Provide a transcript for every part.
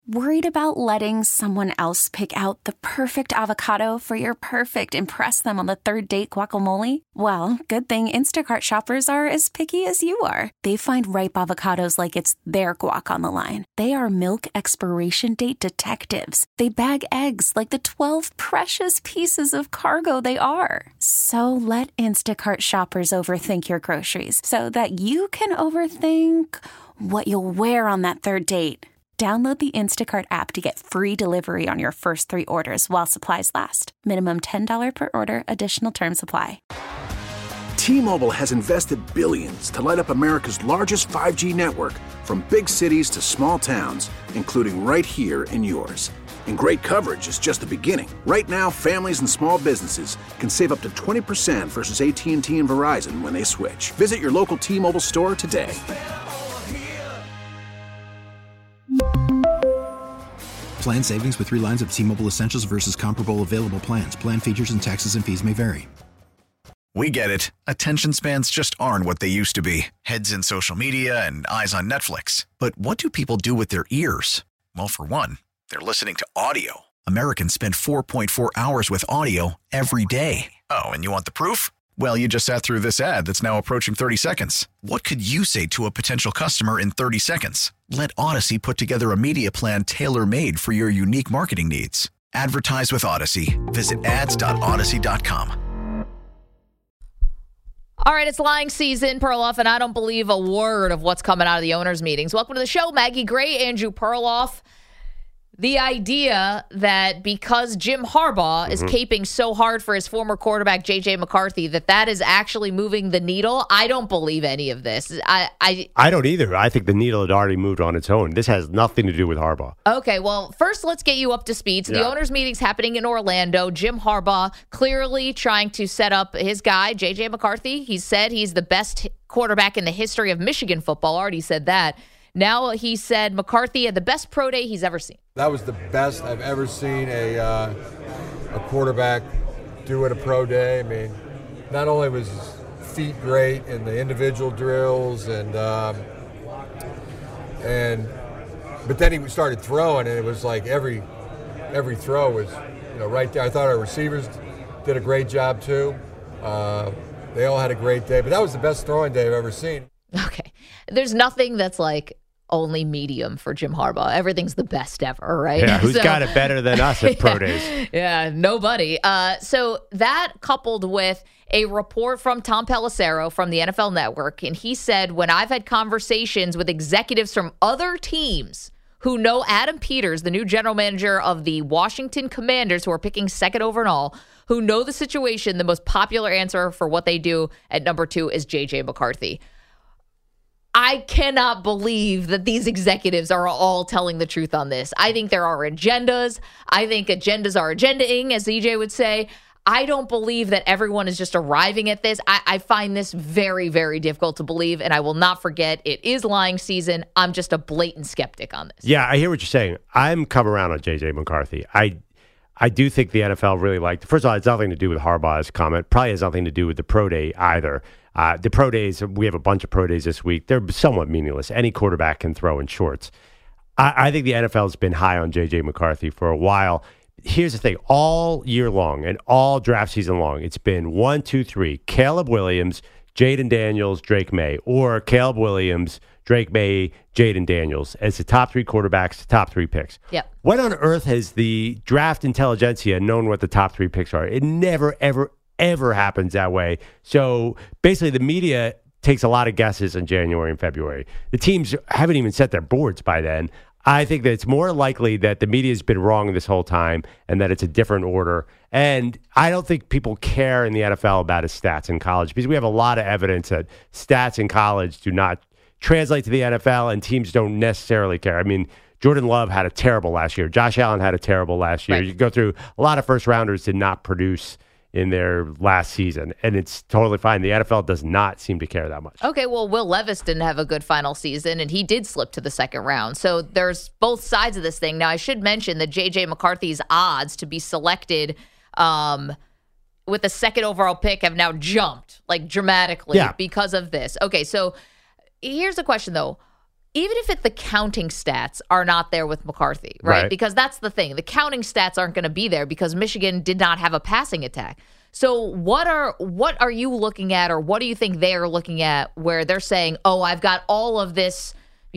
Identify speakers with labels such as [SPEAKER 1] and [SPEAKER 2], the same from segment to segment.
[SPEAKER 1] Worried about letting someone else pick out the perfect avocado for your perfect impress them on the third date guacamole? Well, good thing Instacart shoppers are as picky as you are. They find ripe avocados like it's their guac on the line. They are milk expiration date detectives. They bag eggs like the 12 precious pieces of cargo they are. So let Instacart shoppers overthink your groceries so that you can overthink what you'll wear on that third date. Download the Instacart app to get free delivery on your first 3 orders while supplies last. Minimum $10 per order. Additional terms apply.
[SPEAKER 2] T-Mobile has invested billions to light up America's largest 5G network, from big cities to small towns, including right here in yours. And great coverage is just the beginning. Right now, families and small businesses can save up to 20% versus AT&T and Verizon when they switch. Visit your local T-Mobile store today.
[SPEAKER 3] Plan savings with 3 lines of T-Mobile Essentials versus comparable available plans. Plan features and taxes and fees may vary.
[SPEAKER 4] We get it. Attention spans just aren't what they used to be. Heads in social media and eyes on Netflix. But what do people do with their ears? Well, for one, they're listening to audio. Americans spend 4.4 hours with audio every day. Oh, and you want the proof? Well, you just sat through this ad that's now approaching 30 seconds. What could you say to a potential customer in 30 seconds? Let Odyssey put together a media plan tailor-made for your unique marketing needs. Advertise with Odyssey. Visit ads.odyssey.com.
[SPEAKER 5] All right, it's lying season, Perloff, and I don't believe a word of what's coming out of the owners' meetings. Welcome to the show, Maggie Gray, Andrew Perloff. The idea that because Jim Harbaugh is caping so hard for his former quarterback, J.J. McCarthy, that is actually moving the needle, I don't believe any of this.
[SPEAKER 6] I don't either. I think the needle had already moved on its own. This has nothing to do with Harbaugh.
[SPEAKER 5] Okay, well, first let's get you up to speed. So the owners' meeting's happening in Orlando. Jim Harbaugh clearly trying to set up his guy, J.J. McCarthy. He said he's the best quarterback in the history of Michigan football. Already said that. Now he said McCarthy had the best pro day he's ever seen.
[SPEAKER 7] That was the best I've ever seen a quarterback do at a pro day. I mean, not only was his feet great and the individual drills but then he started throwing, and it was like every throw was right there. I thought our receivers did a great job too. They all had a great day, but that was the best throwing day I've ever seen.
[SPEAKER 5] Okay, there's nothing that's like only medium for Jim Harbaugh. Everything's the best ever, right?
[SPEAKER 6] Yeah, who's got it better than us at pro days?
[SPEAKER 5] Yeah, nobody. So that coupled with a report from Tom Pelissero from the NFL Network, and he said, when I've had conversations with executives from other teams who know Adam Peters, the new general manager of the Washington Commanders, who are picking second overall, who know the situation, the most popular answer for what they do at number 2 is J.J. McCarthy. I cannot believe that these executives are all telling the truth on this. I think there are agendas. I think agendas are agendaing, as EJ would say. I don't believe that everyone is just arriving at this. I find this very, very difficult to believe, and I will not forget it is lying season. I'm just a blatant skeptic on this.
[SPEAKER 6] Yeah, I hear what you're saying. I'm come around on J.J. McCarthy. I do think the NFL really liked. First of all, it's nothing to do with Harbaugh's comment. Probably has nothing to do with the pro day either. The pro days, we have a bunch of pro days this week. They're somewhat meaningless. Any quarterback can throw in shorts. I think the NFL's been high on J.J. McCarthy for a while. Here's the thing. All year long and all draft season long, it's been 1, 2, 3. Caleb Williams, Jaden Daniels, Drake May. Or Caleb Williams, Drake May, Jaden Daniels as the top 3 quarterbacks, the top 3 picks.
[SPEAKER 5] Yep.
[SPEAKER 6] When on earth has the draft intelligentsia known what the top 3 picks are? It never, ever happens that way. So basically the media takes a lot of guesses in January and February. The teams haven't even set their boards by then. I think that it's more likely that the media has been wrong this whole time and that it's a different order. And I don't think people care in the NFL about his stats in college because we have a lot of evidence that stats in college do not translate to the NFL and teams don't necessarily care. I mean, Jordan Love had a terrible last year. Josh Allen had a terrible last year. Right. You go through a lot of first rounders did not produce in their last season, and it's totally fine. The NFL does not seem to care that much.
[SPEAKER 5] Okay, well, Will Levis didn't have a good final season, and he did slip to the second round. So there's both sides of this thing. Now, I should mention that J.J. McCarthy's odds to be selected with the second overall pick have now jumped, like, dramatically because of this. Okay, so here's the question, though. even if the counting stats are not there with McCarthy, right? Because that's the thing. The counting stats aren't going to be there because Michigan did not have a passing attack. So what are you looking at, or what do you think they are looking at where they're saying, oh, I've got all of this,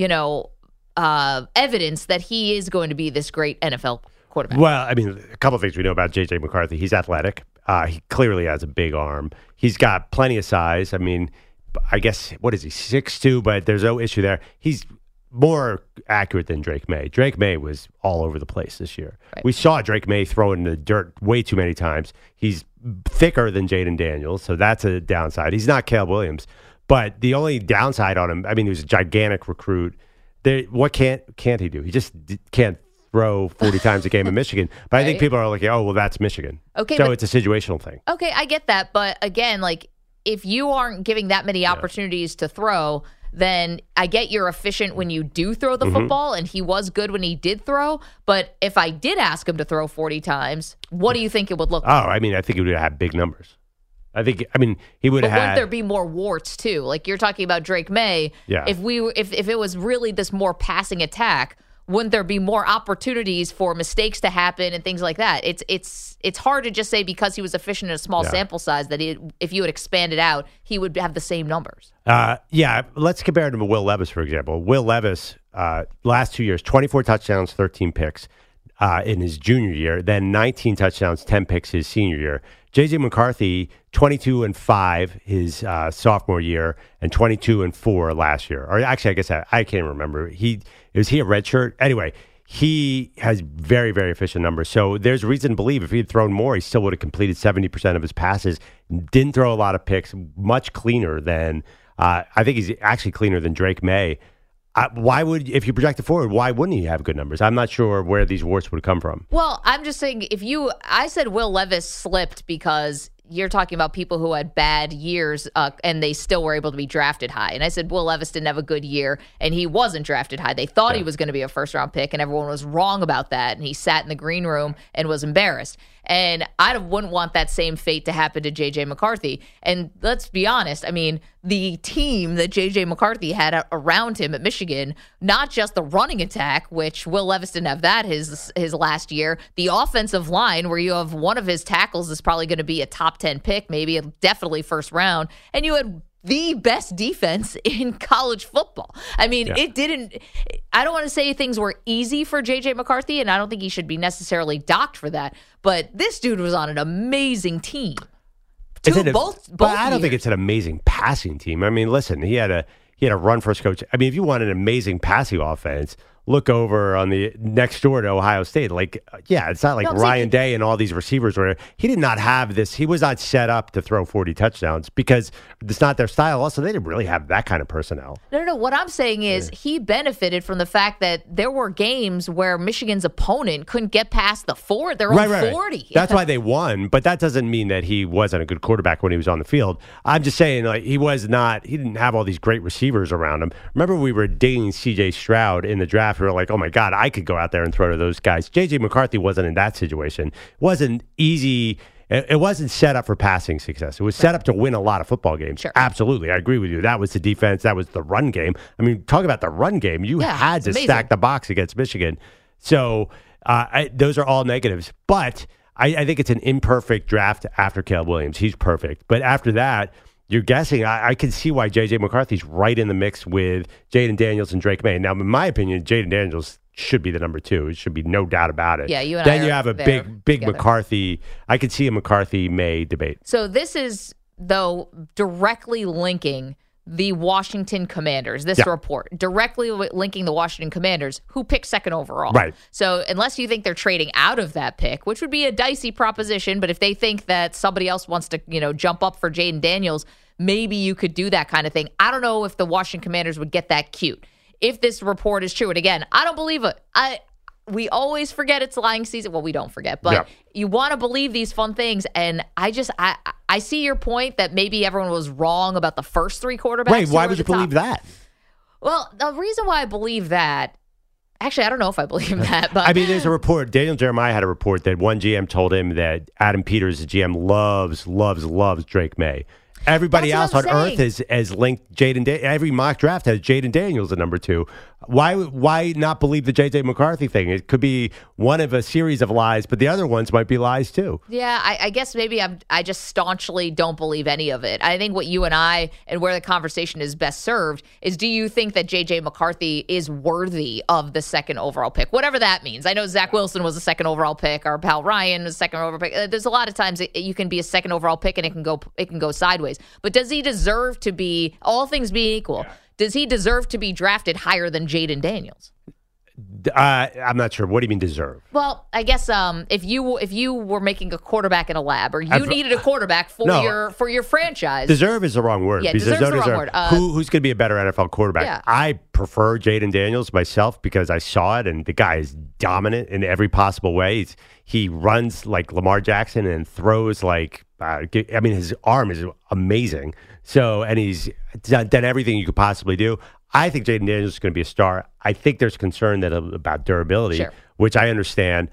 [SPEAKER 5] evidence that he is going to be this great NFL quarterback?
[SPEAKER 6] Well, I mean, a couple of things we know about J.J. McCarthy. He's athletic. He clearly has a big arm. He's got plenty of size. I mean, I guess, what is he, 6'2", but there's no issue there. He's more accurate than Drake May. Drake May was all over the place this year. Right. We saw Drake May throw in the dirt way too many times. He's thicker than Jaden Daniels, so that's a downside. He's not Caleb Williams. But the only downside on him, I mean, he was a gigantic recruit. What can't he do? He just can't throw 40 times a game in Michigan. But right. I think people are like, oh, well, that's Michigan. Okay, so it's a situational thing.
[SPEAKER 5] Okay, I get that. But again, like, if you aren't giving that many opportunities to throw, then I get you're efficient when you do throw the football, and he was good when he did throw. But if I did ask him to throw 40 times, what do you think it would look like?
[SPEAKER 6] Oh, I mean, I think he would have big numbers. He would have had.
[SPEAKER 5] Wouldn't there be more warts too? Like you're talking about Drake May.
[SPEAKER 6] Yeah.
[SPEAKER 5] If it was really this more passing attack, wouldn't there be more opportunities for mistakes to happen and things like that? It's hard to just say because he was efficient in a small sample size that if you had expanded out, he would have the same numbers.
[SPEAKER 6] Let's compare him to Will Levis, for example. Will Levis, last 2 years, 24 touchdowns, 13 picks in his junior year, then 19 touchdowns, 10 picks his senior year. J.J. McCarthy, 22-5 his sophomore year, and 22-4 last year. Or actually, I guess I can't remember. Was he a redshirt? Anyway, he has very, very efficient numbers. So there's reason to believe if he had thrown more, he still would have completed 70% of his passes. Didn't throw a lot of picks. Much cleaner than I think he's actually cleaner than Drake May. If you project it forward, why wouldn't he have good numbers? I'm not sure where these warts would come from.
[SPEAKER 5] Well, I'm just saying, I said Will Levis slipped because you're talking about people who had bad years and they still were able to be drafted high. And I said Will Levis didn't have a good year and he wasn't drafted high. They thought he was going to be a first-round pick, and everyone was wrong about that. And he sat in the green room and was embarrassed. And I wouldn't want that same fate to happen to J.J. McCarthy. And let's be honest, I mean, the team that J.J. McCarthy had around him at Michigan, not just the running attack, which Will Levis didn't have that his last year, the offensive line where you have one of his tackles is probably going to be a top 10 pick, maybe definitely first round, and you had the best defense in college football. I mean, I don't want to say things were easy for J.J. McCarthy, and I don't think he should be necessarily docked for that, but this dude was on an amazing team.
[SPEAKER 6] But I don't think it's an amazing passing team. I mean, listen, he had a run first coach. I mean, if you want an amazing passing offense, look over on the next door to Ohio State. It's not like Ryan Day and all these receivers where he did not have this. He was not set up to throw 40 touchdowns because it's not their style. Also, they didn't really have that kind of personnel.
[SPEAKER 5] No. What I'm saying is he benefited from the fact that there were games where Michigan's opponent couldn't get past their own 40.
[SPEAKER 6] That's why they won, but that doesn't mean that he wasn't a good quarterback when he was on the field. I'm just saying, he didn't have all these great receivers around him. Remember, we were digging C.J. Stroud in the draft. We were like, oh my God, I could go out there and throw to those guys. J.J. McCarthy wasn't in that situation. It wasn't easy. It wasn't set up for passing success. It was set up to win a lot of football games.
[SPEAKER 5] Sure.
[SPEAKER 6] Absolutely. I agree with you. That was the defense. That was the run game. I mean, talk about the run game. You had to stack the box against Michigan. So those are all negatives. But I think it's an imperfect draft after Caleb Williams. He's perfect. But after that, you're guessing. I can see why J.J. McCarthy's right in the mix with Jaden Daniels and Drake May. Now, in my opinion, Jaden Daniels should be the number 2. It should be no doubt about it.
[SPEAKER 5] Yeah, you and
[SPEAKER 6] then
[SPEAKER 5] I
[SPEAKER 6] you have a big
[SPEAKER 5] together.
[SPEAKER 6] McCarthy. I could see a McCarthy-May debate.
[SPEAKER 5] So this is, though, directly linking the Washington Commanders, this report, directly linking the Washington Commanders, who picked second overall.
[SPEAKER 6] Right.
[SPEAKER 5] So unless you think they're trading out of that pick, which would be a dicey proposition, but if they think that somebody else wants to, jump up for Jaden Daniels, maybe you could do that kind of thing. I don't know if the Washington Commanders would get that cute. If this report is true, and again, I don't believe it. We always forget it's lying season. Well, we don't forget, but you want to believe these fun things. And I see your point that maybe everyone was wrong about the first 3 quarterbacks.
[SPEAKER 6] Right. Why would you believe that?
[SPEAKER 5] Well, the reason why I believe that, actually, I don't know if I believe that. But
[SPEAKER 6] I mean, there's a report. Daniel Jeremiah had a report that one GM told him that Adam Peters, the GM, loves Drake May. Everybody
[SPEAKER 5] That's
[SPEAKER 6] else
[SPEAKER 5] what
[SPEAKER 6] on
[SPEAKER 5] I'm
[SPEAKER 6] earth has linked Jaden. Every mock draft has Jaden Daniels at number 2. Why not believe the J.J. McCarthy thing? It could be one of a series of lies, but the other ones might be lies too.
[SPEAKER 5] Yeah, I guess maybe I just staunchly don't believe any of it. I think what you and I, and where the conversation is best served, is do you think that J.J. McCarthy is worthy of the second overall pick? Whatever that means. I know Zach Wilson was a second overall pick, or Pal Ryan was a second overall pick. There's a lot of times you can be a second overall pick and it can go sideways. But does he deserve to be, all things being equal, does he deserve to be drafted higher than Jaden Daniels?
[SPEAKER 6] I'm not sure. What do you mean deserve?
[SPEAKER 5] Well, I guess if you were making a quarterback in a lab, or you needed a quarterback for your franchise,
[SPEAKER 6] deserve is the wrong word.
[SPEAKER 5] Yeah, deserve is the wrong word.
[SPEAKER 6] Who's going to be a better NFL quarterback?
[SPEAKER 5] Yeah.
[SPEAKER 6] I prefer Jaden Daniels myself because I saw it, and the guy is dominant in every possible way. He runs like Lamar Jackson and throws like his arm is amazing. So, and he's done everything you could possibly do. I think Jaden Daniels is going to be a star. I think there's concern about durability, which I understand.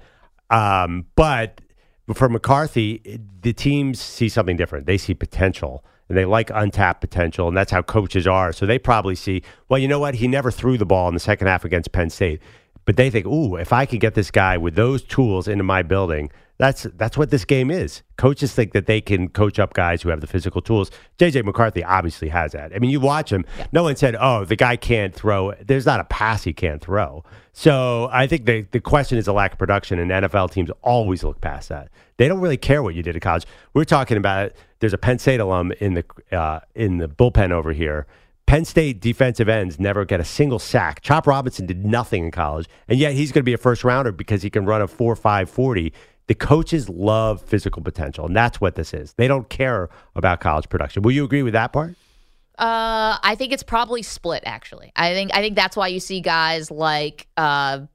[SPEAKER 6] But for McCarthy, the teams see something different. They see potential, and they like untapped potential, and that's how coaches are. So they probably see, well, you know what? He never threw the ball in the second half against Penn State. But they think, ooh, if I could get this guy with those tools into my building, that's what this game is. Coaches think that they can coach up guys who have the physical tools. J.J. McCarthy obviously has that. I mean, you watch him. Yeah. No one said, oh, the guy can't throw. There's not a pass he can't throw. So I think the question is a lack of production, and NFL teams always look past that. They don't really care what you did at college. We're talking about, there's a Penn State alum in the bullpen over here. Penn State defensive ends never get a single sack. Chop Robinson did nothing in college, and yet he's going to be a first rounder because he can run a 4.5 40. The coaches love physical potential, and that's what this is. They don't care about college production. Will you agree with that part?
[SPEAKER 5] I think it's probably split, actually. I think that's why you see guys like, like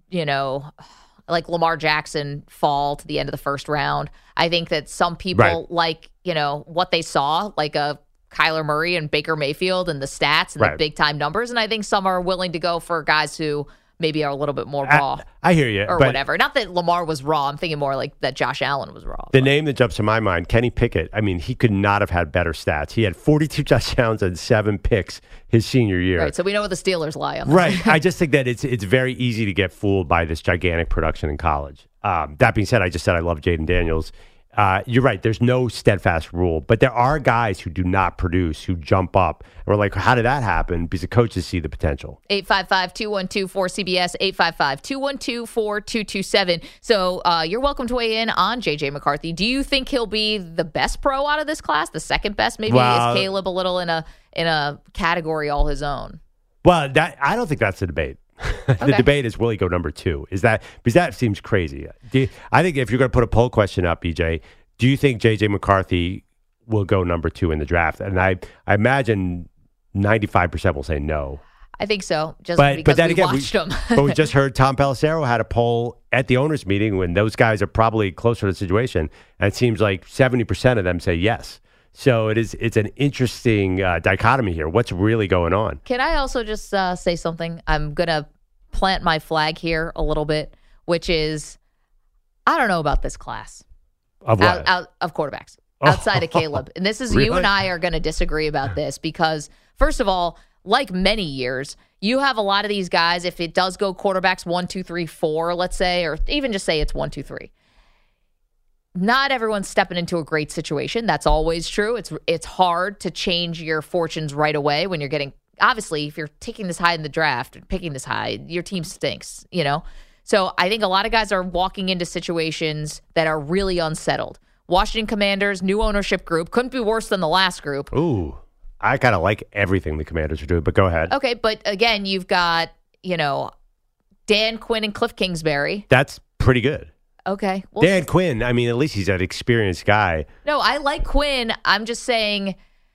[SPEAKER 5] Lamar Jackson fall to the end of the first round. I think that some people like, what they saw, like a Kyler Murray and Baker Mayfield and the stats and the big-time numbers, and I think some are willing to go for guys who maybe are a little bit more raw.
[SPEAKER 6] I hear you.
[SPEAKER 5] Or whatever. Not that Lamar was raw. I'm thinking more like that Josh Allen was raw.
[SPEAKER 6] The name that jumps to my mind, Kenny Pickett. I mean, he could not have had better stats. He had 42 touchdowns and 7 picks his senior year.
[SPEAKER 5] Right, so we know what the Steelers lie on.
[SPEAKER 6] Right. I just think that it's very easy to get fooled by this gigantic production in college. That being said, I just said I love Jaden Daniels. You're right. There's no steadfast rule, but there are guys who do not produce, who jump up. And we're like, how did that happen? Because the coaches see the potential.
[SPEAKER 5] 855-212-4CBS, 855-212-4227. So you're welcome to weigh in on J.J. McCarthy. Do you think he'll be the best pro out of this class, the second best? Maybe is Caleb a little in a category all his own?
[SPEAKER 6] Well, I don't think that's the debate. The debate is, will he go number 2? Is that, because that seems crazy. I think if you're going to put a poll question up, BJ, do you think J.J. McCarthy will go number 2 in the draft? And I imagine 95% will say no.
[SPEAKER 5] I think so, because we watched them.
[SPEAKER 6] But we just heard Tom Pelissero had a poll at the owners' meeting when those guys are probably closer to the situation, and it seems like 70% of them say yes. So it's an interesting dichotomy here. What's really going on?
[SPEAKER 5] Can I also just say something? I'm going to plant my flag here a little bit, which is, I don't know about this class.
[SPEAKER 6] Of what?
[SPEAKER 5] Of quarterbacks. Outside of Caleb. And this is,
[SPEAKER 6] really?
[SPEAKER 5] You and I are going to disagree about this because, first of all, like many years, you have a lot of these guys, if it does go quarterbacks 1, 2, 3, 4, let's say, or even just say it's 1, 2, 3. Not everyone's stepping into a great situation. That's always true. It's hard to change your fortunes right away when you're getting, obviously, if you're taking this high in the draft and picking this high, your team stinks, So I think a lot of guys are walking into situations that are really unsettled. Washington Commanders, new ownership group, couldn't be worse than the last group.
[SPEAKER 6] Ooh, I kind of like everything the Commanders are doing, but go ahead.
[SPEAKER 5] Okay, but again, you've got, Dan Quinn and Cliff Kingsbury.
[SPEAKER 6] That's pretty good.
[SPEAKER 5] Okay.
[SPEAKER 6] Well, Dan Quinn, I mean, at least he's an experienced guy.
[SPEAKER 5] No, I like Quinn. I'm just saying.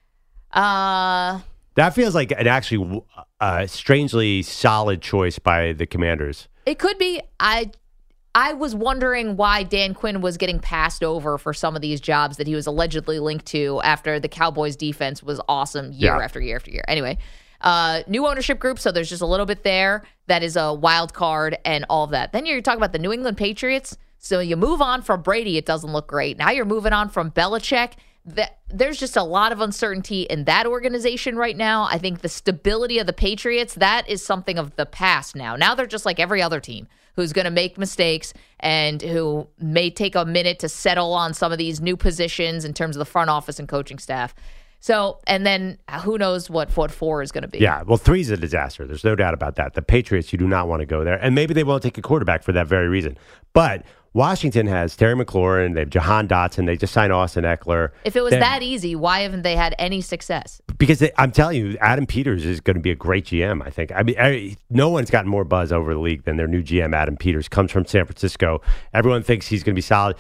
[SPEAKER 6] That feels like an actually strangely solid choice by the Commanders.
[SPEAKER 5] It could be. I was wondering why Dan Quinn was getting passed over for some of these jobs that he was allegedly linked to after the Cowboys defense was awesome year after year after year. Anyway, new ownership group, so there's just a little bit there that is a wild card and all of that. Then you're talking about the New England Patriots. So you move on from Brady, it doesn't look great. Now you're moving on from Belichick. there's just a lot of uncertainty in that organization right now. I think the stability of the Patriots, that is something of the past now. Now they're just like every other team who's going to make mistakes and who may take a minute to settle on some of these new positions in terms of the front office and coaching staff. So, and then who knows what 4 is going to be.
[SPEAKER 6] Yeah, well, 3 is a disaster. There's no doubt about that. The Patriots, you do not want to go there. And maybe they won't take a quarterback for that very reason. But Washington has Terry McLaurin. They have Jahan Dotson. They just signed Austin Eckler.
[SPEAKER 5] If it was that easy, why haven't they had any success?
[SPEAKER 6] Because I'm telling you, Adam Peters is going to be a great GM, I think. I mean, no one's gotten more buzz over the league than their new GM, Adam Peters. Comes from San Francisco. Everyone thinks he's going to be solid.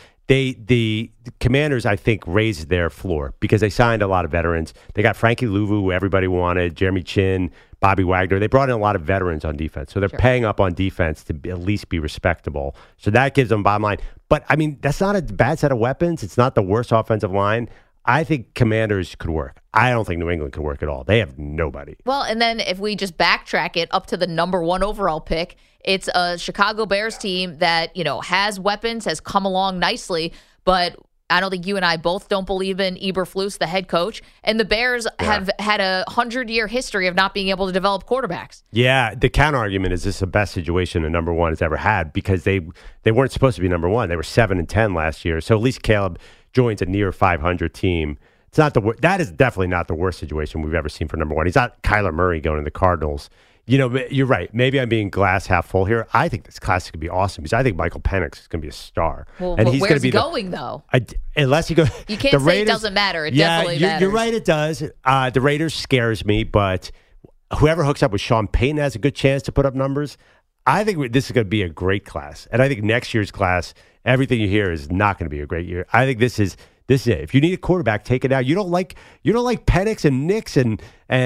[SPEAKER 6] The Commanders, I think, raised their floor because they signed a lot of veterans. They got Frankie Louvu, who everybody wanted, Jeremy Chin, Bobby Wagner. They brought in a lot of veterans on defense. So they're paying up on defense to at least be respectable. So that gives them bottom line. But, I mean, that's not a bad set of weapons. It's not the worst offensive line. I think Commanders could work. I don't think New England could work at all. They have nobody.
[SPEAKER 5] Well, and then if we just backtrack it up to the number 1 overall pick, it's a Chicago Bears team that, has weapons, has come along nicely, but I don't think you and I both don't believe in Eberflus, the head coach, and the Bears have had a 100-year history of not being able to develop quarterbacks. Yeah,
[SPEAKER 6] the counter argument is this is the best situation a number 1 has ever had because they weren't supposed to be number 1. They were 7-10 last year, so at least Caleb joins a near 500 team. It's not that is definitely not the worst situation we've ever seen for number 1. He's not Kyler Murray going to the Cardinals. You're right. Maybe I'm being glass half full here. I think this class is going to be awesome because I think Michael Penix is going to be a star.
[SPEAKER 5] Well,
[SPEAKER 6] and he's
[SPEAKER 5] where's
[SPEAKER 6] he
[SPEAKER 5] going, though?
[SPEAKER 6] Unless he goes.
[SPEAKER 5] You can't say Raiders, it doesn't matter. It definitely matters.
[SPEAKER 6] You're right, it does. The Raiders scares me, but whoever hooks up with Sean Payton has a good chance to put up numbers. I think this is going to be a great class. And I think next year's class, everything you hear is not going to be a great year. I think this is it. If you need a quarterback, take it out. You don't like Penix and Nix and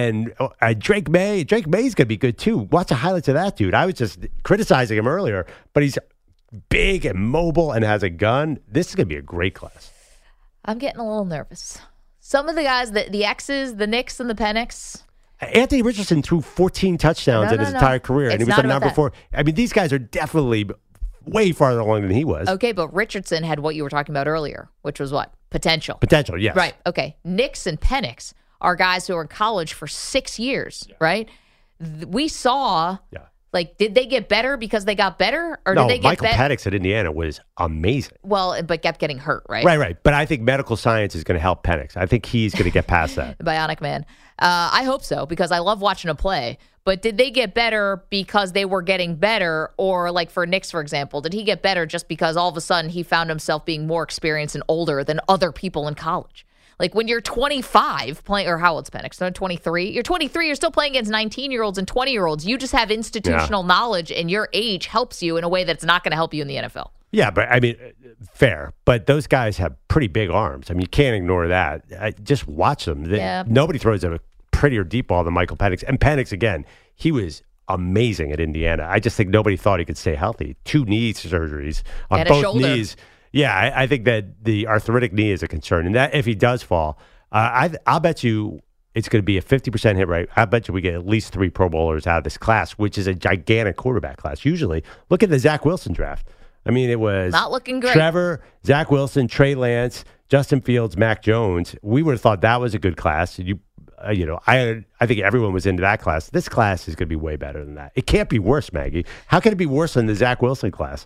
[SPEAKER 6] Drake May. Drake May's going to be good too. Watch the highlights of that dude. I was just criticizing him earlier, but he's big and mobile and has a gun. This is going to be a great class.
[SPEAKER 5] I'm getting a little nervous. Some of the guys, the X's, the Knicks and the Penix.
[SPEAKER 6] Anthony Richardson threw 14 touchdowns in his entire career, and he was the number 4. I mean, these guys are definitely way farther along than he was.
[SPEAKER 5] Okay, but Richardson had what you were talking about earlier, which was what? Potential.
[SPEAKER 6] Potential, yes.
[SPEAKER 5] Right, okay. Nix and Penix are guys who are in college for 6 years, right? We saw, did they get better because they got better? Or did they get
[SPEAKER 6] Michael Penix at Indiana was amazing.
[SPEAKER 5] Well, but kept getting hurt, right?
[SPEAKER 6] Right. But I think medical science is going to help Penix. I think he's going to get past that.
[SPEAKER 5] Bionic man. I hope so, because I love watching him play. But did they get better because they were getting better? Or like for Nix, for example, did he get better just because all of a sudden he found himself being more experienced and older than other people in college? Like when you're 25 playing, or how old's Penix? No, 23. You're 23. You're still playing against 19-year-olds and 20-year-olds. You just have institutional knowledge, and your age helps you in a way that's not going to help you in the NFL.
[SPEAKER 6] Yeah, but I mean, fair. But those guys have pretty big arms. I mean, you can't ignore that. Just watch them. Nobody throws a prettier deep ball than Michael Penix. And Penix, again, he was amazing at Indiana. I just think nobody thought he could stay healthy. 2 knee surgeries on both knees. Yeah, I think that the arthritic knee is a concern. And that if he does fall, I'll bet you it's going to be a 50% hit rate. I bet you we get at least 3 Pro Bowlers out of this class, which is a gigantic quarterback class. Usually, look at the Zach Wilson draft. I mean, it was
[SPEAKER 5] not looking great.
[SPEAKER 6] Trevor, Zach Wilson, Trey Lance, Justin Fields, Mac Jones. We would have thought that was a good class. I think everyone was into that class. This class is going to be way better than that. It can't be worse, Maggie. How can it be worse than the Zach Wilson class?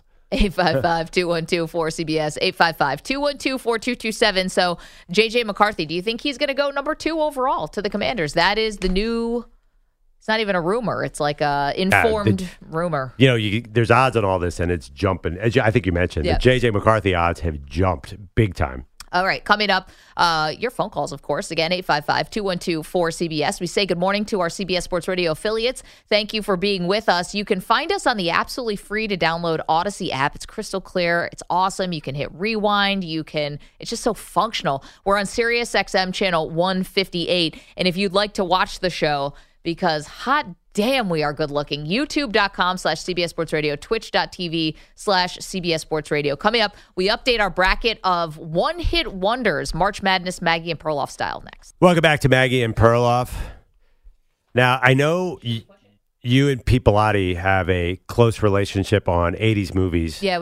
[SPEAKER 5] 855-212-4CBS, 855-212-4227. So, J.J. McCarthy, do you think he's going to go number 2 overall to the Commanders? That is the new... It's not even a rumor. It's like a informed rumor.
[SPEAKER 6] There's odds on all this, and it's jumping. As I think you mentioned, the J.J. McCarthy odds have jumped big time.
[SPEAKER 5] All right, coming up, your phone calls, of course. Again, 855-212-4CBS. We say good morning to our CBS Sports Radio affiliates. Thank you for being with us. You can find us on the absolutely free to download Odyssey app. It's crystal clear. It's awesome. You can hit rewind. It's just so functional. We're on Sirius XM channel 158. And if you'd like to watch the show, because hot damn, we are good looking. YouTube.com/CBS Sports Radio, Twitch.tv/CBS Sports Radio. Coming up, we update our bracket of one-hit wonders, March Madness, Maggie and Perloff style next.
[SPEAKER 6] Welcome back to Maggie and Perloff. Now, I know you and Pete Bellotti have a close relationship on 80s movies.
[SPEAKER 5] Yeah, we do.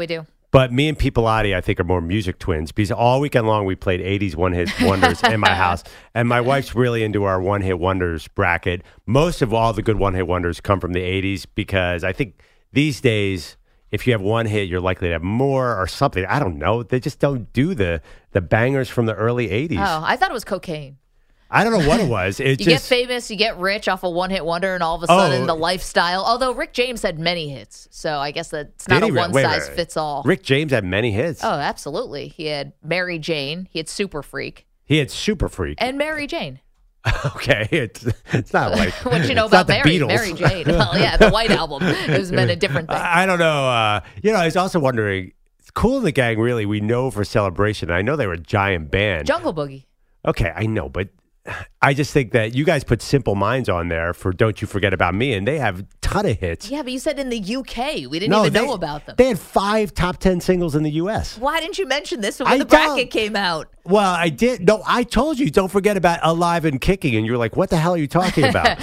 [SPEAKER 6] But me and Pipilotti, I think, are more music twins because all weekend long we played 80s one-hit wonders in my house. And my wife's really into our one-hit wonders bracket. Most of all the good one-hit wonders come from the 80s because I think these days, if you have one hit, you're likely to have more or something. I don't know. They just don't do the bangers from the early 80s.
[SPEAKER 5] Oh, I thought it was cocaine.
[SPEAKER 6] I don't know what it was.
[SPEAKER 5] You get famous, you get rich off a one-hit wonder, and all of a sudden the lifestyle. Although Rick James had many hits, so I guess that's not a one-size-fits-all.
[SPEAKER 6] Rick James had many hits.
[SPEAKER 5] Oh, absolutely. He had Mary Jane. He had Super Freak.
[SPEAKER 6] He had Super Freak.
[SPEAKER 5] And Mary Jane.
[SPEAKER 6] Okay, it's not like
[SPEAKER 5] what you know about Mary Jane. Well, yeah, the White Album. It was meant a different thing.
[SPEAKER 6] I don't know. I was also wondering. Kool and the Gang, really, we know for Celebration. I know they were a giant band.
[SPEAKER 5] Jungle Boogie.
[SPEAKER 6] Okay, I know, but I just think that you guys put Simple Minds on there for Don't You Forget About Me, and they have a ton of hits.
[SPEAKER 5] Yeah, but you said in the UK. We didn't even know about them.
[SPEAKER 6] They had 5 top 10 singles in the US.
[SPEAKER 5] Why didn't you mention this when the bracket came out?
[SPEAKER 6] Well, I did. No, I told you, don't forget about Alive and Kicking, and you were like, what the hell are you talking about?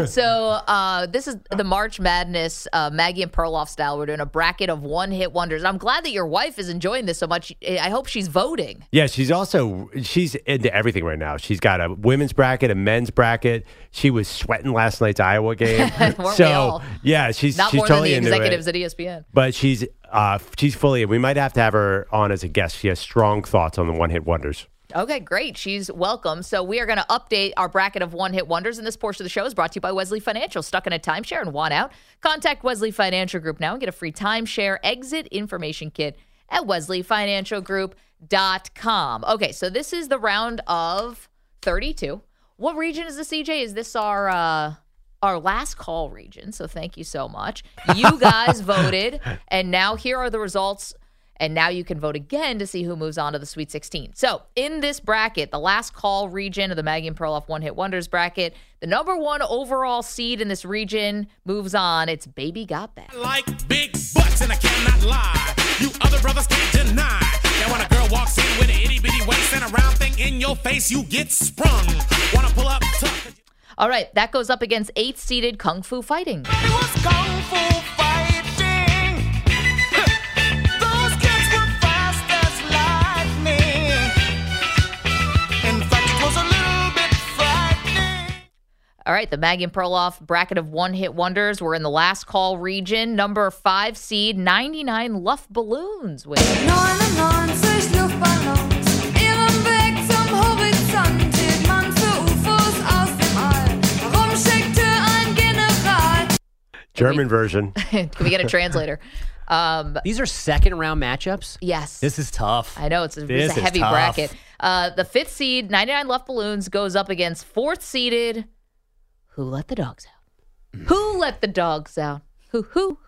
[SPEAKER 5] So this is the March Madness, Maggie and Perloff style. We're doing a bracket of one-hit wonders. I'm glad that your wife is enjoying this so much. I hope she's voting.
[SPEAKER 6] Yeah, she's into everything right now. She's got a women's bracket, a men's bracket. She was sweating last night's Iowa game.
[SPEAKER 5] Weren't we all?
[SPEAKER 6] Yeah, she's
[SPEAKER 5] not more
[SPEAKER 6] totally
[SPEAKER 5] than the executives
[SPEAKER 6] into
[SPEAKER 5] at ESPN.
[SPEAKER 6] But she's fully. We might have to have her on as a guest. She has strong thoughts on the one-hit wonders.
[SPEAKER 5] Okay, great. She's welcome. So we are going to update our bracket of one-hit wonders, and this portion of the show is brought to you by Wesley Financial. Stuck in a timeshare and want out? Contact Wesley Financial Group now and get a free timeshare exit information kit at wesleyfinancialgroup.com. Okay, so this is the round of 32. What region is this, CJ? Is this our last call region? So thank you so much. You guys voted, and now here are the results. And now you can vote again to see who moves on to the Sweet 16. So in this bracket, the last call region of the Maggie and Perloff One Hit Wonders bracket, the number 1 overall seed in this region moves on. It's Baby Got Back.
[SPEAKER 8] I like big butts and I cannot lie. You other brothers can't deny. Now when a girl walks in with an itty bitty waist and a round thing in your face, you get sprung. Wanna pull up tough?
[SPEAKER 5] All right, that goes up against 8th seeded Kung Fu Fighting.
[SPEAKER 8] It was Kung Fu Fighting. Those kids were fast as lightning. In fact, it was a little bit frightening.
[SPEAKER 5] All right, the Maggie and Perloff bracket of one-hit wonders. We're in the last call region. Number 5 seed, 99 Luft Balloons. With
[SPEAKER 9] 99 Luftballons, ihrem Weg zum Horizont, hielt man für UFOs aus dem All. Warum schickte ein General?
[SPEAKER 6] German version.
[SPEAKER 5] Can we get a translator?
[SPEAKER 10] These are second-round matchups?
[SPEAKER 5] Yes.
[SPEAKER 10] This is tough.
[SPEAKER 5] I know, it's a heavy bracket. The 5th seed, 99 Luft Balloons, goes up against 4th seeded Who Let the Dogs Out? Who let the dogs out? Who? Who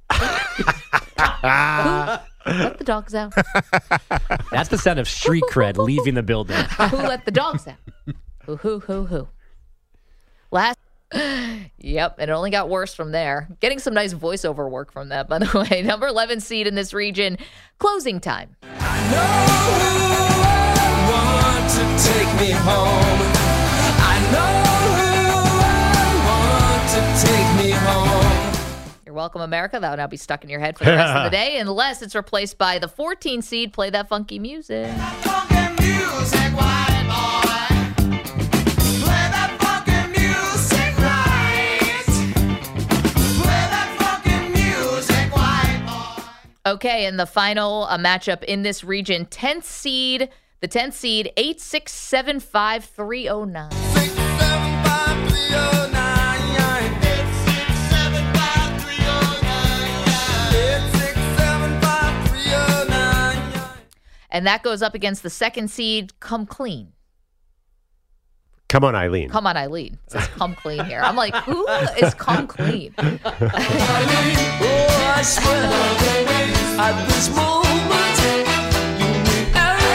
[SPEAKER 5] let the dogs out?
[SPEAKER 10] That's the sound of street cred leaving the building.
[SPEAKER 5] Who let the dogs out? Who? Last. Yep, and it only got worse from there. Getting some nice voiceover work from that, by the way. Number 11 seed in this region, Closing Time.
[SPEAKER 8] I know who I want to take me home. I know who I want to take me home.
[SPEAKER 5] You're welcome, America. That will now be stuck in your head for the rest of the day, unless it's replaced by the 14 seed, Play That Funky Music.
[SPEAKER 8] Funky music, white boy. Play that funky music right. Play that funky music, white boy.
[SPEAKER 5] Okay, and the final matchup in this region, 10th seed, the 10th seed, 8675309.
[SPEAKER 8] 675
[SPEAKER 5] And that goes up against the 2nd seed, Come Clean.
[SPEAKER 6] Come on, Eileen.
[SPEAKER 5] Come on, Eileen. It says Come Clean here. I'm like, who is Come Clean?
[SPEAKER 8] Oh, I swear at this moment you mean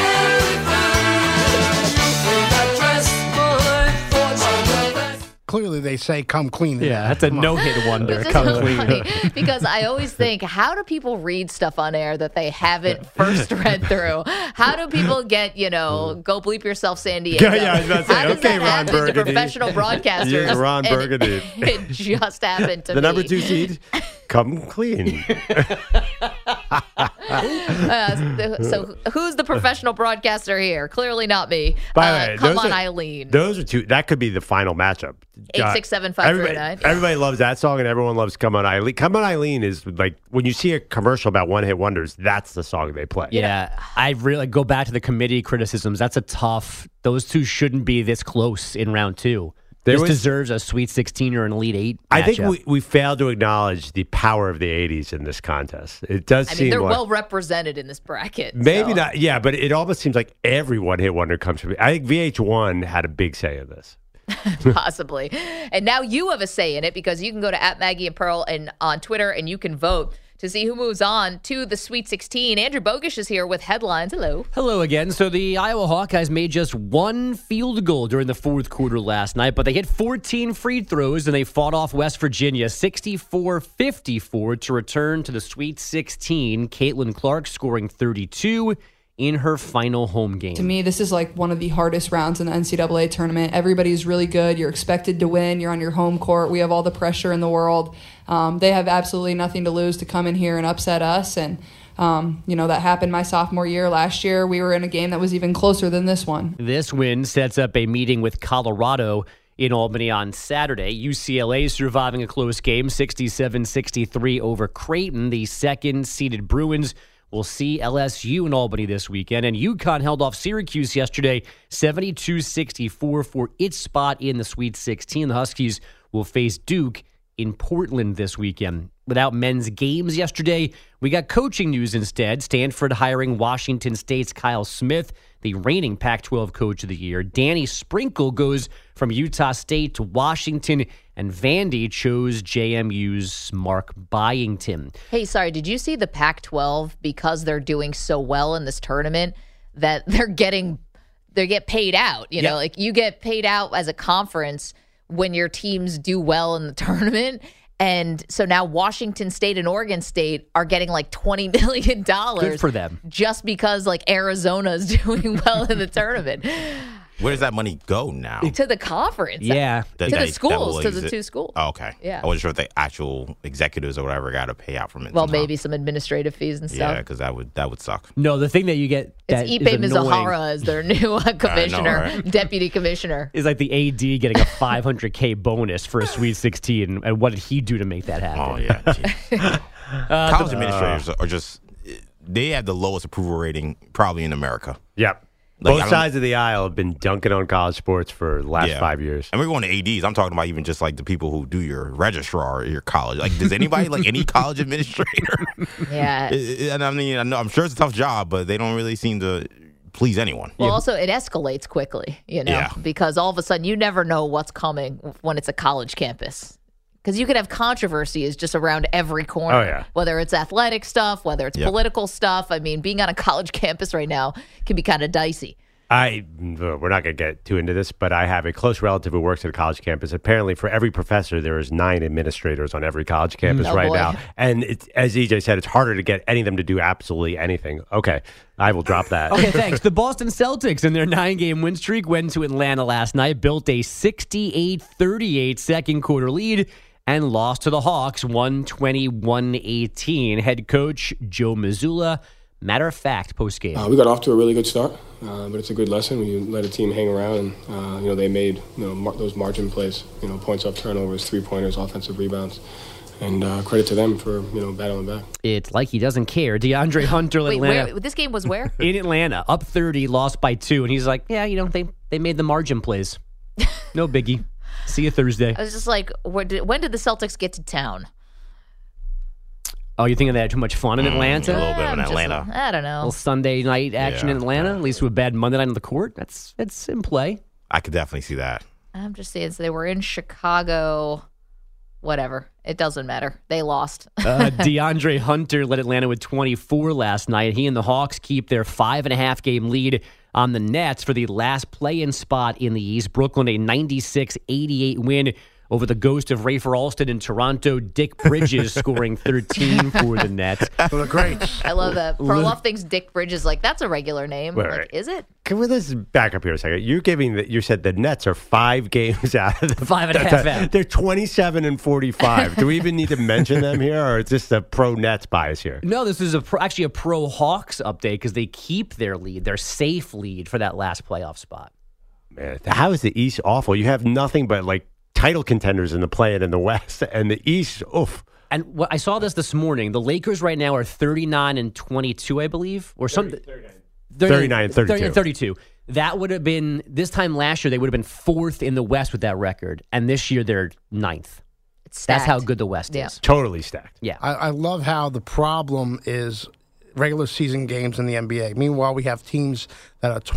[SPEAKER 8] everything.
[SPEAKER 11] Clearly, they say come clean.
[SPEAKER 10] Yeah, that's a no-hit wonder.
[SPEAKER 5] This is
[SPEAKER 10] Come
[SPEAKER 5] so
[SPEAKER 10] clean.
[SPEAKER 5] funny because I always think, how do people read stuff on air that they haven't first read through? How do people get, go bleep yourself, San Diego?
[SPEAKER 6] Yeah, I was about to say,
[SPEAKER 5] how does
[SPEAKER 6] okay,
[SPEAKER 5] that
[SPEAKER 6] Ron
[SPEAKER 5] happen
[SPEAKER 6] Burgundy.
[SPEAKER 5] to professional broadcasters?
[SPEAKER 6] Yeah, Ron
[SPEAKER 5] And
[SPEAKER 6] Burgundy.
[SPEAKER 5] It just happened to
[SPEAKER 6] The
[SPEAKER 5] me.
[SPEAKER 6] number 2 seed, Come Clean.
[SPEAKER 5] So who's the professional broadcaster here? Clearly not me.
[SPEAKER 6] By the way,
[SPEAKER 5] Come on, Eileen.
[SPEAKER 6] Those are two. That could be the final matchup.
[SPEAKER 5] 867-539.
[SPEAKER 6] Everybody loves that song, and everyone loves "Come On, Eileen." "Come On, Eileen" is like when you see a commercial about one-hit wonders. That's the song they play.
[SPEAKER 10] Yeah, I really go back to the committee criticisms. That's a tough. Those two shouldn't be this close in round two. This deserves a Sweet 16 or an Elite 8 matchup.
[SPEAKER 6] I think we failed to acknowledge the power of the 80s in this contest. It does seem
[SPEAKER 5] they're
[SPEAKER 6] like,
[SPEAKER 5] well represented in this bracket.
[SPEAKER 6] Maybe
[SPEAKER 5] so.
[SPEAKER 6] not. Yeah, but it almost seems like every one-hit wonder comes from. I think VH1 had a big say in this.
[SPEAKER 5] Possibly. And now you have a say in it because you can go to @Maggie and Pearl and on Twitter and you can vote to see who moves on to the Sweet 16. Andrew Bogish is here with headlines. Hello.
[SPEAKER 10] Hello again. So the Iowa Hawkeyes made just one field goal during the fourth quarter last night, but they hit 14 free throws and they fought off West Virginia 64-54 to return to the Sweet 16. Caitlin Clark scoring 32 in her final home game.
[SPEAKER 12] To me, this is like one of the hardest rounds in the NCAA tournament. Everybody's really good. You're expected to win. You're on your home court. We have all the pressure in the world. They have absolutely nothing to lose to come in here and upset us. And, that happened my sophomore year. Last year, we were in a game that was even closer than this one.
[SPEAKER 10] This win sets up a meeting with Colorado in Albany on Saturday. UCLA surviving a close game, 67-63 over Creighton. The second-seeded Bruins will see LSU in Albany this weekend. And UConn held off Syracuse yesterday, 72-64 for its spot in the Sweet 16. The Huskies will face Duke in Portland this weekend. Without men's games yesterday, we got coaching news instead. Stanford hiring Washington State's Kyle Smith, the reigning Pac-12 Coach of the Year. Danny Sprinkle goes from Utah State to Washington, and Vandy chose JMU's Mark Byington.
[SPEAKER 5] Hey, sorry, did you see the Pac-12, because they're doing so well in this tournament, that they get paid out? You know, like you get paid out as a conference when your teams do well in the tournament. And so now Washington State and Oregon State are getting like $20 million.
[SPEAKER 10] Good for them.
[SPEAKER 5] Just because like Arizona is doing well in the tournament.
[SPEAKER 13] Where does that money go now?
[SPEAKER 5] To the conference.
[SPEAKER 10] Yeah.
[SPEAKER 5] To the schools, to the two schools.
[SPEAKER 13] Oh, okay.
[SPEAKER 5] Yeah.
[SPEAKER 13] I wasn't sure if the actual executives or whatever got to pay out from it.
[SPEAKER 5] Well,
[SPEAKER 13] somehow.
[SPEAKER 5] maybe some administrative fees and stuff.
[SPEAKER 13] Yeah, because that would suck.
[SPEAKER 10] No, the thing that you get that
[SPEAKER 5] it's Ipe
[SPEAKER 10] is annoying
[SPEAKER 5] Mizuhara as their new commissioner,
[SPEAKER 13] right?
[SPEAKER 5] deputy commissioner.
[SPEAKER 10] is like the AD getting a $500K bonus for a Sweet 16. And what did he do to make that happen?
[SPEAKER 13] Oh, yeah. College administrators are just, they have the lowest approval rating probably in America.
[SPEAKER 6] Yep.
[SPEAKER 13] Like,
[SPEAKER 6] Both sides of the aisle have been dunking on college sports for the last 5 years.
[SPEAKER 13] And we're going to ADs. I'm talking about even just like the people who do your registrar or your college. Like, does anybody like any college administrator?
[SPEAKER 5] Yeah.
[SPEAKER 13] And I mean, I'm sure it's a tough job, but they don't really seem to please anyone.
[SPEAKER 5] Well, also, it escalates quickly, because all of a sudden you never know what's coming when it's a college campus. Because you could have controversies just around every corner.
[SPEAKER 6] Oh, yeah.
[SPEAKER 5] Whether it's athletic stuff, whether it's political stuff. I mean, being on a college campus right now can be kind of dicey.
[SPEAKER 6] We're not going to get too into this, but I have a close relative who works at a college campus. Apparently, for every professor, there is 9 administrators on every college campus now. And it's, as EJ said, it's harder to get any of them to do absolutely anything. Okay, I will drop that.
[SPEAKER 10] Okay, thanks. The Boston Celtics, in their 9-game win streak, went to Atlanta last night, built a 68-38 second quarter lead, and lost to the Hawks 121-18. Head coach Joe Mazzulla, matter of fact, post-game.
[SPEAKER 14] We got off to a really good start, but it's a good lesson when you let a team hang around and, they made those margin plays, points off turnovers, three-pointers, offensive rebounds. And credit to them for, battling back.
[SPEAKER 10] It's like he doesn't care. DeAndre Hunter,
[SPEAKER 5] Wait,
[SPEAKER 10] Atlanta.
[SPEAKER 5] this game was where?
[SPEAKER 10] In Atlanta, up 30, lost by 2. And he's like, yeah, they made the margin plays. No biggie. See you Thursday.
[SPEAKER 5] I was just like, when did the Celtics get to town?
[SPEAKER 10] Oh, you thinking they had too much fun in Atlanta?
[SPEAKER 13] A little bit in Atlanta.
[SPEAKER 5] I don't know.
[SPEAKER 10] A little Sunday night action in Atlanta, at least with a bad Monday night on the court. That's in play.
[SPEAKER 13] I could definitely see that.
[SPEAKER 5] I'm just saying, so they were in Chicago. Whatever. It doesn't matter. They lost.
[SPEAKER 10] DeAndre Hunter led Atlanta with 24 last night. He and the Hawks keep their 5.5-game lead on the Nets for the last play-in spot in the East. Brooklyn, a 96-88 win over the ghost of Rafer Alston in Toronto. Dick Bridges scoring 13 for the Nets.
[SPEAKER 11] For the greats.
[SPEAKER 5] I love that. Perloff thinks Dick Bridges, like, that's a regular name.
[SPEAKER 6] Wait,
[SPEAKER 5] Like,
[SPEAKER 6] wait.
[SPEAKER 5] is it?
[SPEAKER 6] Can we let's back up here a second? You said the Nets are 5 games out of the
[SPEAKER 10] 5.5 out.
[SPEAKER 6] They're 27-45. Do we even need to mention them here, or is this the pro Nets bias here?
[SPEAKER 10] No, this is actually a pro Hawks update because they keep their lead, their safe lead for that last playoff spot.
[SPEAKER 6] Man, how is the East awful? You have nothing but like title contenders in the play-in in the West, and the East, oof.
[SPEAKER 10] And I saw this morning. The Lakers right now are 39-22, I believe, or something.
[SPEAKER 6] 39-32.
[SPEAKER 10] 32. That would have been, this time last year, they would have been 4th in the West with that record. And this year, they're 9th. That's how good the West is.
[SPEAKER 6] Totally stacked.
[SPEAKER 10] Yeah.
[SPEAKER 11] I love how the problem is regular season games in the NBA. Meanwhile, we have teams that are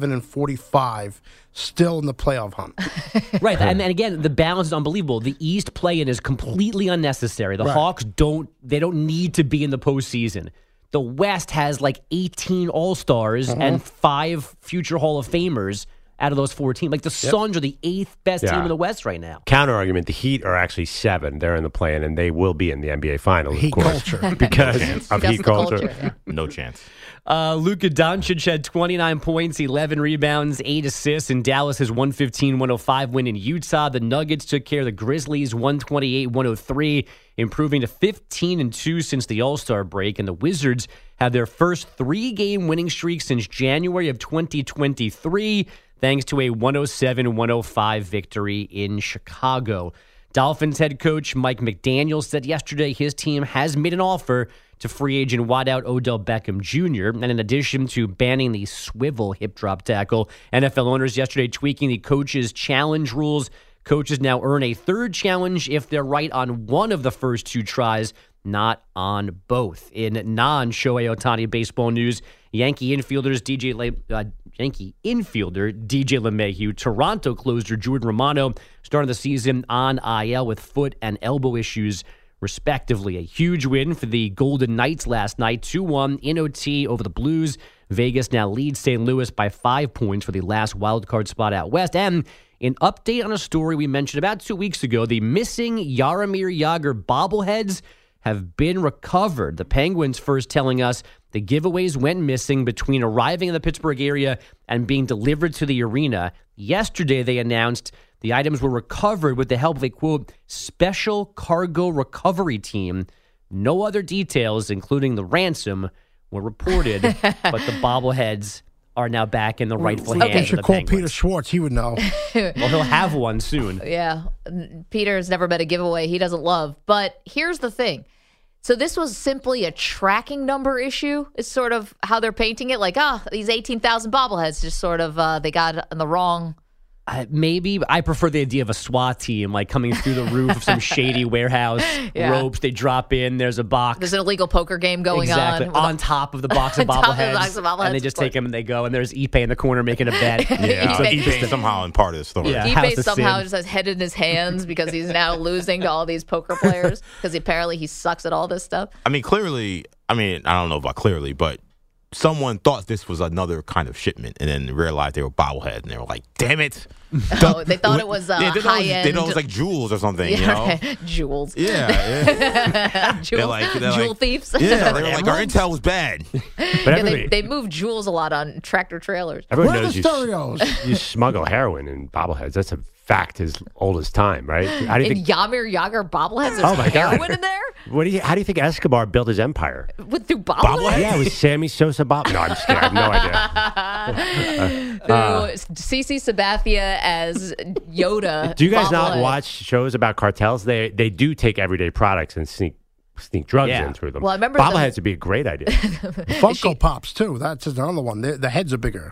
[SPEAKER 11] 27-45 still in the playoff hunt.
[SPEAKER 10] Right. And again, the balance is unbelievable. The East play-in is completely unnecessary. The
[SPEAKER 11] Right.
[SPEAKER 10] Hawks don't need to be in the postseason. The West has like 18 All-Stars and 5 future Hall of Famers out of those 4 teams. Like the Suns are the 8th best team in the West right now.
[SPEAKER 6] Counter argument: the Heat are actually 7. They're in the play-in, and they will be in the NBA Finals.
[SPEAKER 11] Heat
[SPEAKER 6] of course,
[SPEAKER 11] culture.
[SPEAKER 6] because
[SPEAKER 13] chance.
[SPEAKER 6] of Heat culture.
[SPEAKER 5] yeah.
[SPEAKER 13] No chance.
[SPEAKER 10] Luka Doncic had 29 points, 11 rebounds, 8 assists in Dallas's 115-105 win in Utah. The Nuggets took care of the Grizzlies 128-103, improving to 15-2 since the All-Star break. And the Wizards had their first 3-game winning streak since January of 2023, thanks to a 107-105 victory in Chicago. Dolphins head coach Mike McDaniel said yesterday his team has made an offer to free agent wideout Odell Beckham Jr. And in addition to banning the swivel hip drop tackle, NFL owners yesterday tweaking the coaches' challenge rules. Coaches now earn a 3rd challenge if they're right on one of the first 2 tries, not on both. In non-Shohei Ohtani baseball news, Yankee infielder DJ LeMahieu, Toronto closer Jordan Romano started the season on IL with foot and elbow issues, respectively. A huge win for the Golden Knights last night, 2-1 in OT over the Blues. Vegas now leads St. Louis by 5 points for the last wildcard spot out west. And an update on a story we mentioned about 2 weeks ago, the missing Jaromir Jagr bobbleheads have been recovered. The Penguins first telling us the giveaways went missing between arriving in the Pittsburgh area and being delivered to the arena. Yesterday, they announced the items were recovered with the help of a, quote, special cargo recovery team. No other details, including the ransom, were reported, but the bobbleheads are now back in the rightful hands
[SPEAKER 11] You
[SPEAKER 10] of
[SPEAKER 11] should
[SPEAKER 10] the
[SPEAKER 11] call
[SPEAKER 10] Penguins.
[SPEAKER 11] Peter Schwartz. He would know.
[SPEAKER 10] Well, he'll have one soon.
[SPEAKER 5] Yeah. Peter's never been a giveaway he doesn't love. But here's the thing. So this was simply a tracking number issue is sort of how they're painting it. Like, these 18,000 bobbleheads just sort of, they got in the wrong.
[SPEAKER 10] Maybe I prefer the idea of a SWAT team like coming through the roof of some shady warehouse,
[SPEAKER 5] Yeah.
[SPEAKER 10] ropes. They drop in. There's a box.
[SPEAKER 5] There's an illegal poker game going
[SPEAKER 10] exactly.
[SPEAKER 5] on.
[SPEAKER 10] On top of the box of
[SPEAKER 5] on top of the
[SPEAKER 10] bobbleheads.
[SPEAKER 5] box of bobbleheads,
[SPEAKER 10] And they just
[SPEAKER 5] of course.
[SPEAKER 10] take them and they go. And there's Ipe in the corner making a bet.
[SPEAKER 13] Yeah,
[SPEAKER 5] Ipe-
[SPEAKER 13] Ipe somehow in part of the story.
[SPEAKER 10] Yeah. House
[SPEAKER 5] Ipe
[SPEAKER 10] of
[SPEAKER 5] somehow
[SPEAKER 10] Sin.
[SPEAKER 5] just has head in his hands because he's now losing to all these poker players because apparently he sucks at all this stuff.
[SPEAKER 13] I mean, clearly, I don't know about clearly, but someone thought this was another kind of shipment and then realized they were bobblehead and they were like, damn it.
[SPEAKER 5] Oh, they thought it was
[SPEAKER 13] they thought
[SPEAKER 5] high
[SPEAKER 13] They
[SPEAKER 5] end.
[SPEAKER 13] thought it was like jewels or something, you
[SPEAKER 5] Yeah,
[SPEAKER 13] know?
[SPEAKER 5] right. Jewels.
[SPEAKER 13] Yeah.
[SPEAKER 5] Jewel,
[SPEAKER 13] they're
[SPEAKER 5] jewel
[SPEAKER 13] like-
[SPEAKER 5] thieves.
[SPEAKER 13] Yeah, they were like, our intel was bad.
[SPEAKER 6] But
[SPEAKER 5] Yeah,
[SPEAKER 6] everybody,
[SPEAKER 5] they move jewels a lot on tractor trailers.
[SPEAKER 6] everyone
[SPEAKER 11] Where are
[SPEAKER 6] knows
[SPEAKER 11] the stereos?
[SPEAKER 6] you smuggle heroin in bobbleheads. That's a fact as old as time, right? How do you
[SPEAKER 5] And
[SPEAKER 6] think?
[SPEAKER 5] Yamir Jagr bobbleheads. There's
[SPEAKER 6] Oh my God.
[SPEAKER 5] heroin in there
[SPEAKER 6] How do you think Escobar built his empire?
[SPEAKER 5] through bobbleheads.
[SPEAKER 6] Yeah, it was Sammy Sosa Bob. No, I'm just kidding. I have no idea.
[SPEAKER 5] Through CC Sabathia as Yoda.
[SPEAKER 6] Do you guys not
[SPEAKER 5] bobblehead.
[SPEAKER 6] watch shows about cartels? They do take everyday products and sneak drugs
[SPEAKER 10] Yeah.
[SPEAKER 6] in through them.
[SPEAKER 5] Well, I remember
[SPEAKER 6] bobbleheads would be a great idea.
[SPEAKER 11] Funko Pops, too. That's another one. The heads are bigger.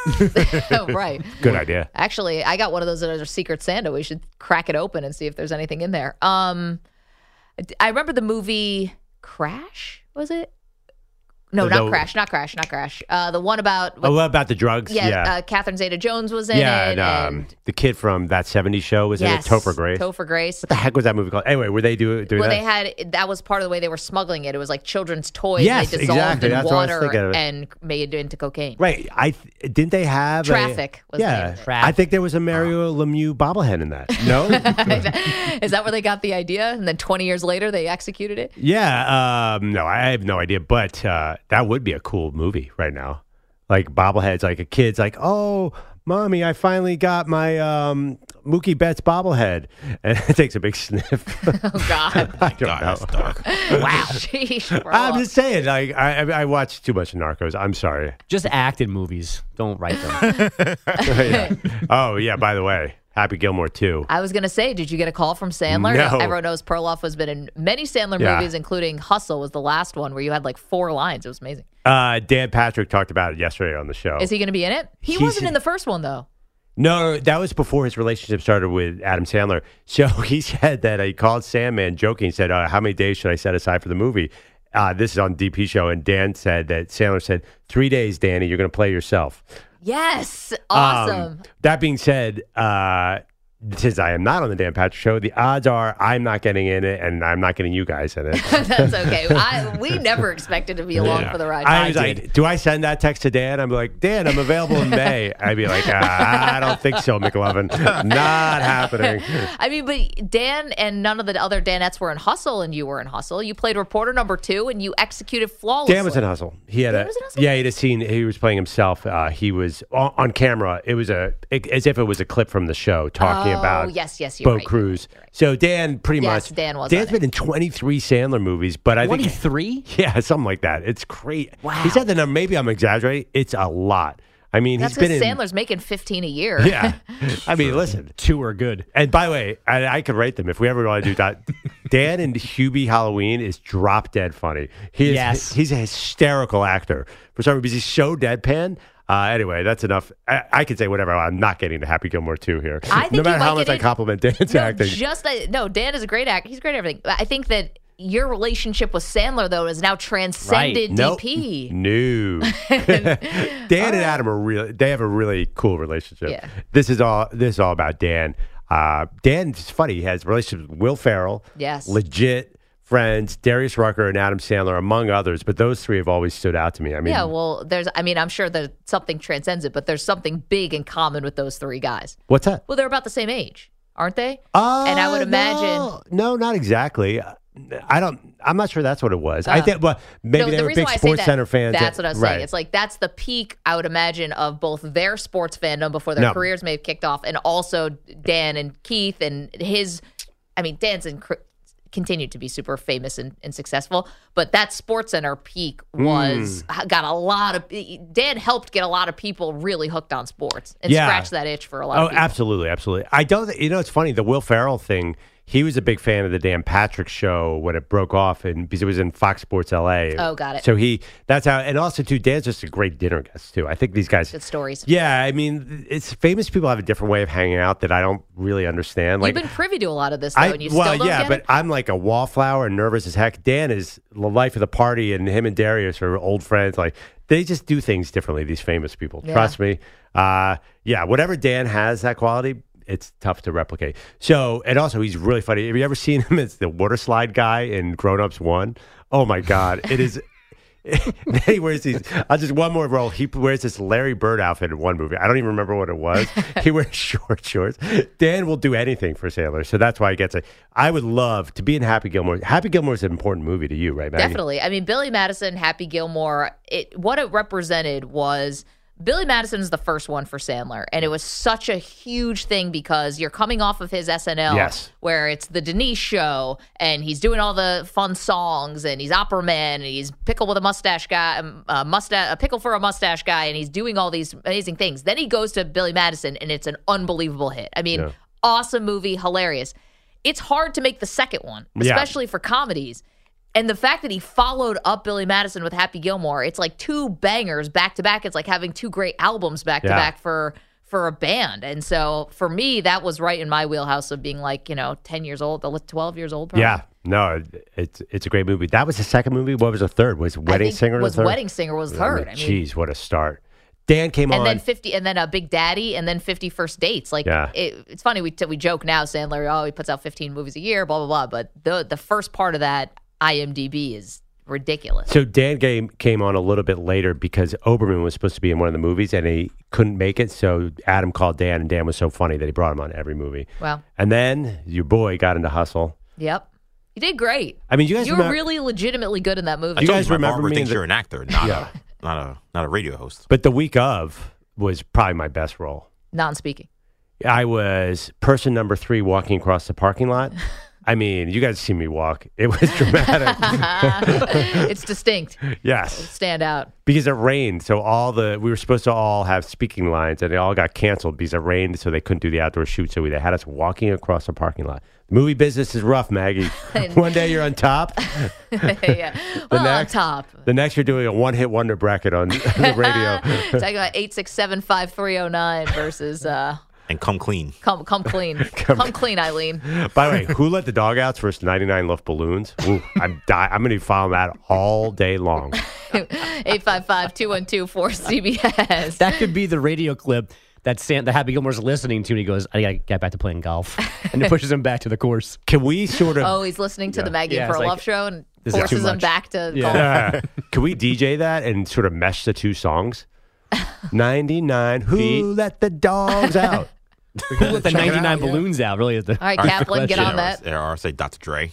[SPEAKER 5] Oh, right.
[SPEAKER 6] Good idea.
[SPEAKER 5] Actually, I got one of those that is a Secret Santa. We should crack it open and see if there's anything in there. I remember the movie Crash, was it? No, not Crash. The one about
[SPEAKER 6] what about the drugs?
[SPEAKER 5] Catherine Zeta-Jones was in it.
[SPEAKER 6] And the kid from That 70s Show was in it, Topher Grace.
[SPEAKER 5] Topher Grace.
[SPEAKER 6] What the heck was that movie called? Anyway, were they doing that?
[SPEAKER 5] That was part of the way they were smuggling it. It was like children's toys.
[SPEAKER 6] Yes,
[SPEAKER 5] they dissolved
[SPEAKER 6] exactly.
[SPEAKER 5] in
[SPEAKER 6] That's what I was
[SPEAKER 5] water
[SPEAKER 6] thinking of it.
[SPEAKER 5] and made it into cocaine.
[SPEAKER 6] Right. Didn't they have
[SPEAKER 5] Traffic was the name of it.
[SPEAKER 6] I think there was a Mario Lemieux bobblehead in that. No?
[SPEAKER 5] Is that where they got the idea? And then 20 years later, they executed it?
[SPEAKER 6] Yeah. No, I have no idea. But that would be a cool movie right now. Like bobbleheads, like a kid's like, oh, Mommy, I finally got my Mookie Betts bobblehead. And it takes a big sniff.
[SPEAKER 5] Oh, God.
[SPEAKER 6] I don't know.
[SPEAKER 13] That's dark.
[SPEAKER 5] Wow. Sheesh,
[SPEAKER 6] I'm just saying, like, I watched too much Narcos. I'm sorry.
[SPEAKER 10] Just act in movies. Don't write them.
[SPEAKER 6] Yeah. Oh, yeah, by the way. Happy Gilmore 2.
[SPEAKER 5] I was going to say, did you get a call from Sandler?
[SPEAKER 6] No.
[SPEAKER 5] Everyone knows Perloff has been in many Sandler movies, including Hustle was the last one where you had like 4 lines. It was amazing.
[SPEAKER 6] Dan Patrick talked about it yesterday on the show.
[SPEAKER 5] Is he going to be in it? He wasn't in the first one, though.
[SPEAKER 6] No, that was before his relationship started with Adam Sandler. So he said that he called Sandman joking, said, how many days should I set aside for the movie? This is on DP show. And Dan said that Sandler said, 3 days, Danny, you're going to play yourself.
[SPEAKER 5] Yes. Awesome.
[SPEAKER 6] That being said, since I am not on the Dan Patrick Show, the odds are I'm not getting in it, and I'm not getting you guys in it.
[SPEAKER 5] That's okay. We never expected to be along for the ride.
[SPEAKER 6] I was like, do I send that text to Dan? I'm like, Dan, I'm available in May. I'd be like, I don't think so, McLovin. Not happening.
[SPEAKER 5] I mean, but Dan and none of the other Danettes were in Hustle, and you were in Hustle. You played reporter number 2, and you executed flawlessly.
[SPEAKER 6] Dan was in Hustle. He had
[SPEAKER 5] was in Hustle?
[SPEAKER 6] he had a scene. He was playing himself. He was on camera. It was as if it was a clip from the show talking about
[SPEAKER 5] yes, you're
[SPEAKER 6] Bo
[SPEAKER 5] right.
[SPEAKER 6] Cruz. So Dan pretty much.
[SPEAKER 5] Dan
[SPEAKER 6] Dan's been in 23 Sandler movies, but I think
[SPEAKER 10] 23?
[SPEAKER 6] Yeah, something like that. It's crazy.
[SPEAKER 5] Wow.
[SPEAKER 6] He said the number. Maybe I'm exaggerating. It's a lot. I mean,
[SPEAKER 5] That's
[SPEAKER 6] he's been
[SPEAKER 5] because
[SPEAKER 6] in.
[SPEAKER 5] Sandler's making 15 a year.
[SPEAKER 6] Yeah. I mean, listen.
[SPEAKER 10] 2 are good.
[SPEAKER 6] And by the way, I could rate them if we ever want to do that. Dan and Hubie Halloween is drop dead funny. He's a hysterical actor for some reason. He's so deadpan. Anyway, that's enough. I can say whatever. I'm not getting to Happy Gilmore 2 here.
[SPEAKER 5] I think
[SPEAKER 6] no matter
[SPEAKER 5] you
[SPEAKER 6] how
[SPEAKER 5] might
[SPEAKER 6] much
[SPEAKER 5] get
[SPEAKER 6] I compliment Dan's acting.
[SPEAKER 5] Dan is a great actor. He's great at everything. I think that your relationship with Sandler, though, has now transcended DP.
[SPEAKER 6] No. Dan and Adam they have a really cool relationship.
[SPEAKER 5] Yeah.
[SPEAKER 6] This is all about Dan. Dan's funny. He has relationships with Will Ferrell.
[SPEAKER 5] Yes.
[SPEAKER 6] Legit friends, Darius Rucker and Adam Sandler, among others, but those 3 have always stood out to me. I mean,
[SPEAKER 5] I'm sure that something transcends it, but there's something big in common with those 3 guys.
[SPEAKER 6] What's that?
[SPEAKER 5] Well, they're about the same age, aren't they? And I would imagine.
[SPEAKER 6] No, not exactly. I'm not sure that's what it was. I think, well, maybe they
[SPEAKER 5] the
[SPEAKER 6] were
[SPEAKER 5] reason
[SPEAKER 6] big
[SPEAKER 5] why I say
[SPEAKER 6] Sports
[SPEAKER 5] that,
[SPEAKER 6] Center fans.
[SPEAKER 5] That's what I was saying.
[SPEAKER 6] Right.
[SPEAKER 5] It's like that's the peak, I would imagine, of both their sports fandom before their careers may have kicked off, and also Dan and Keith and his. I mean, Dan's continued to be super famous and successful, but that SportsCenter peak got a lot of. Dan helped get a lot of people really hooked on sports and scratch that itch for a lot of people.
[SPEAKER 6] Absolutely. I don't. It's funny, the Will Ferrell thing. He was a big fan of the Dan Patrick Show when it broke off, and because it was in Fox Sports LA.
[SPEAKER 5] Oh, got it.
[SPEAKER 6] So that's how, and also too, Dan's just a great dinner guest too. I think these guys
[SPEAKER 5] good stories.
[SPEAKER 6] Yeah, I mean, it's famous people have a different way of hanging out that I don't really understand. Like,
[SPEAKER 5] you've been privy to a lot of this, though, and you still don't get
[SPEAKER 6] but
[SPEAKER 5] it?
[SPEAKER 6] I'm like a wallflower and nervous as heck. Dan is the life of the party, and him and Darius are old friends. Like, they just do things differently. These famous people, trust me. Whatever Dan has, that quality. It's tough to replicate. So, and also he's really funny. Have you ever seen him as the water slide guy in Grown Ups 1? Oh my God. It is. He wears these. Just one more role. He wears this Larry Bird outfit in one movie. I don't even remember what it was. He wears short shorts. Dan will do anything for Sandler, so that's why he gets it. I would love to be in Happy Gilmore. Happy Gilmore is an important movie to you, right, Maggie?
[SPEAKER 5] Definitely. I mean, Billy Madison, Happy Gilmore. What it represented was. Billy Madison is the first one for Sandler, and it was such a huge thing because you're coming off of his SNL, where it's the Denise show, and he's doing all the fun songs, and he's Opera Man, and he's Pickle with a Mustache guy, a Pickle for a Mustache guy, and he's doing all these amazing things. Then he goes to Billy Madison, and it's an unbelievable hit. I mean, awesome movie, hilarious. It's hard to make the second one, especially for comedies. And the fact that he followed up Billy Madison with Happy Gilmore, it's like 2 bangers back to back. It's like having 2 great albums back to back for for a band. And so for me, that was right in my wheelhouse of being 10 years old, 12 years old. Probably.
[SPEAKER 6] Yeah. No, it's a great movie. That was the second movie. What was the third? Was Wedding Singer the third?
[SPEAKER 5] Wedding Singer was third.
[SPEAKER 6] Jeez, what a start. Dan came on.
[SPEAKER 5] And then Big Daddy, and then 50 First Dates. It's funny, we joke now, Sandler, he puts out 15 movies a year, blah, blah, blah. But the first part of that IMDb is ridiculous.
[SPEAKER 6] So Dan came on a little bit later because Oberman was supposed to be in one of the movies, and he couldn't make it. So Adam called Dan, and Dan was so funny that he brought him on every movie.
[SPEAKER 5] Wow.
[SPEAKER 6] And then your boy got into Hustle.
[SPEAKER 5] You did great.
[SPEAKER 6] I mean, you
[SPEAKER 5] were really legitimately good in that movie.
[SPEAKER 6] You guys remember me?
[SPEAKER 13] Thinks you're an actor, not a radio host.
[SPEAKER 6] But the week of was probably my best role.
[SPEAKER 5] Non-speaking.
[SPEAKER 6] I was person number 3 walking across the parking lot. I mean, you guys see me walk. It was dramatic.
[SPEAKER 5] It's distinct.
[SPEAKER 6] Yes.
[SPEAKER 5] It'll stand out.
[SPEAKER 6] Because it rained. So we were supposed to all have speaking lines, and they all got canceled because it rained, so they couldn't do the outdoor shoot. So they had us walking across the parking lot. The movie business is rough, Maggie. One day you're on top.
[SPEAKER 5] Yeah. On top.
[SPEAKER 6] The next you're doing a one-hit wonder bracket on the radio.
[SPEAKER 5] Talking about 867-5309 versus...
[SPEAKER 13] And come clean.
[SPEAKER 5] Come clean. Come clean, Eileen.
[SPEAKER 6] By the way, who let the dog outs versus 99 Luft Balloons? Ooh, I'm going to be following that all day long.
[SPEAKER 5] 855-212-4CBS.
[SPEAKER 10] That could be the radio clip that Happy Gilmore's listening to, and he goes, I got to get back to playing golf. And it pushes him back to the course.
[SPEAKER 6] Can we sort of...
[SPEAKER 5] Oh, he's listening to the Maggie and Perloff show and
[SPEAKER 10] this
[SPEAKER 5] forces him back to golf.
[SPEAKER 6] Can we DJ that and sort of mesh the two songs? 99, who let the dogs out?
[SPEAKER 10] Who let the 99 balloons out? Really?
[SPEAKER 5] All right, Kaplan, get on that.
[SPEAKER 13] Or say Dr. Dre.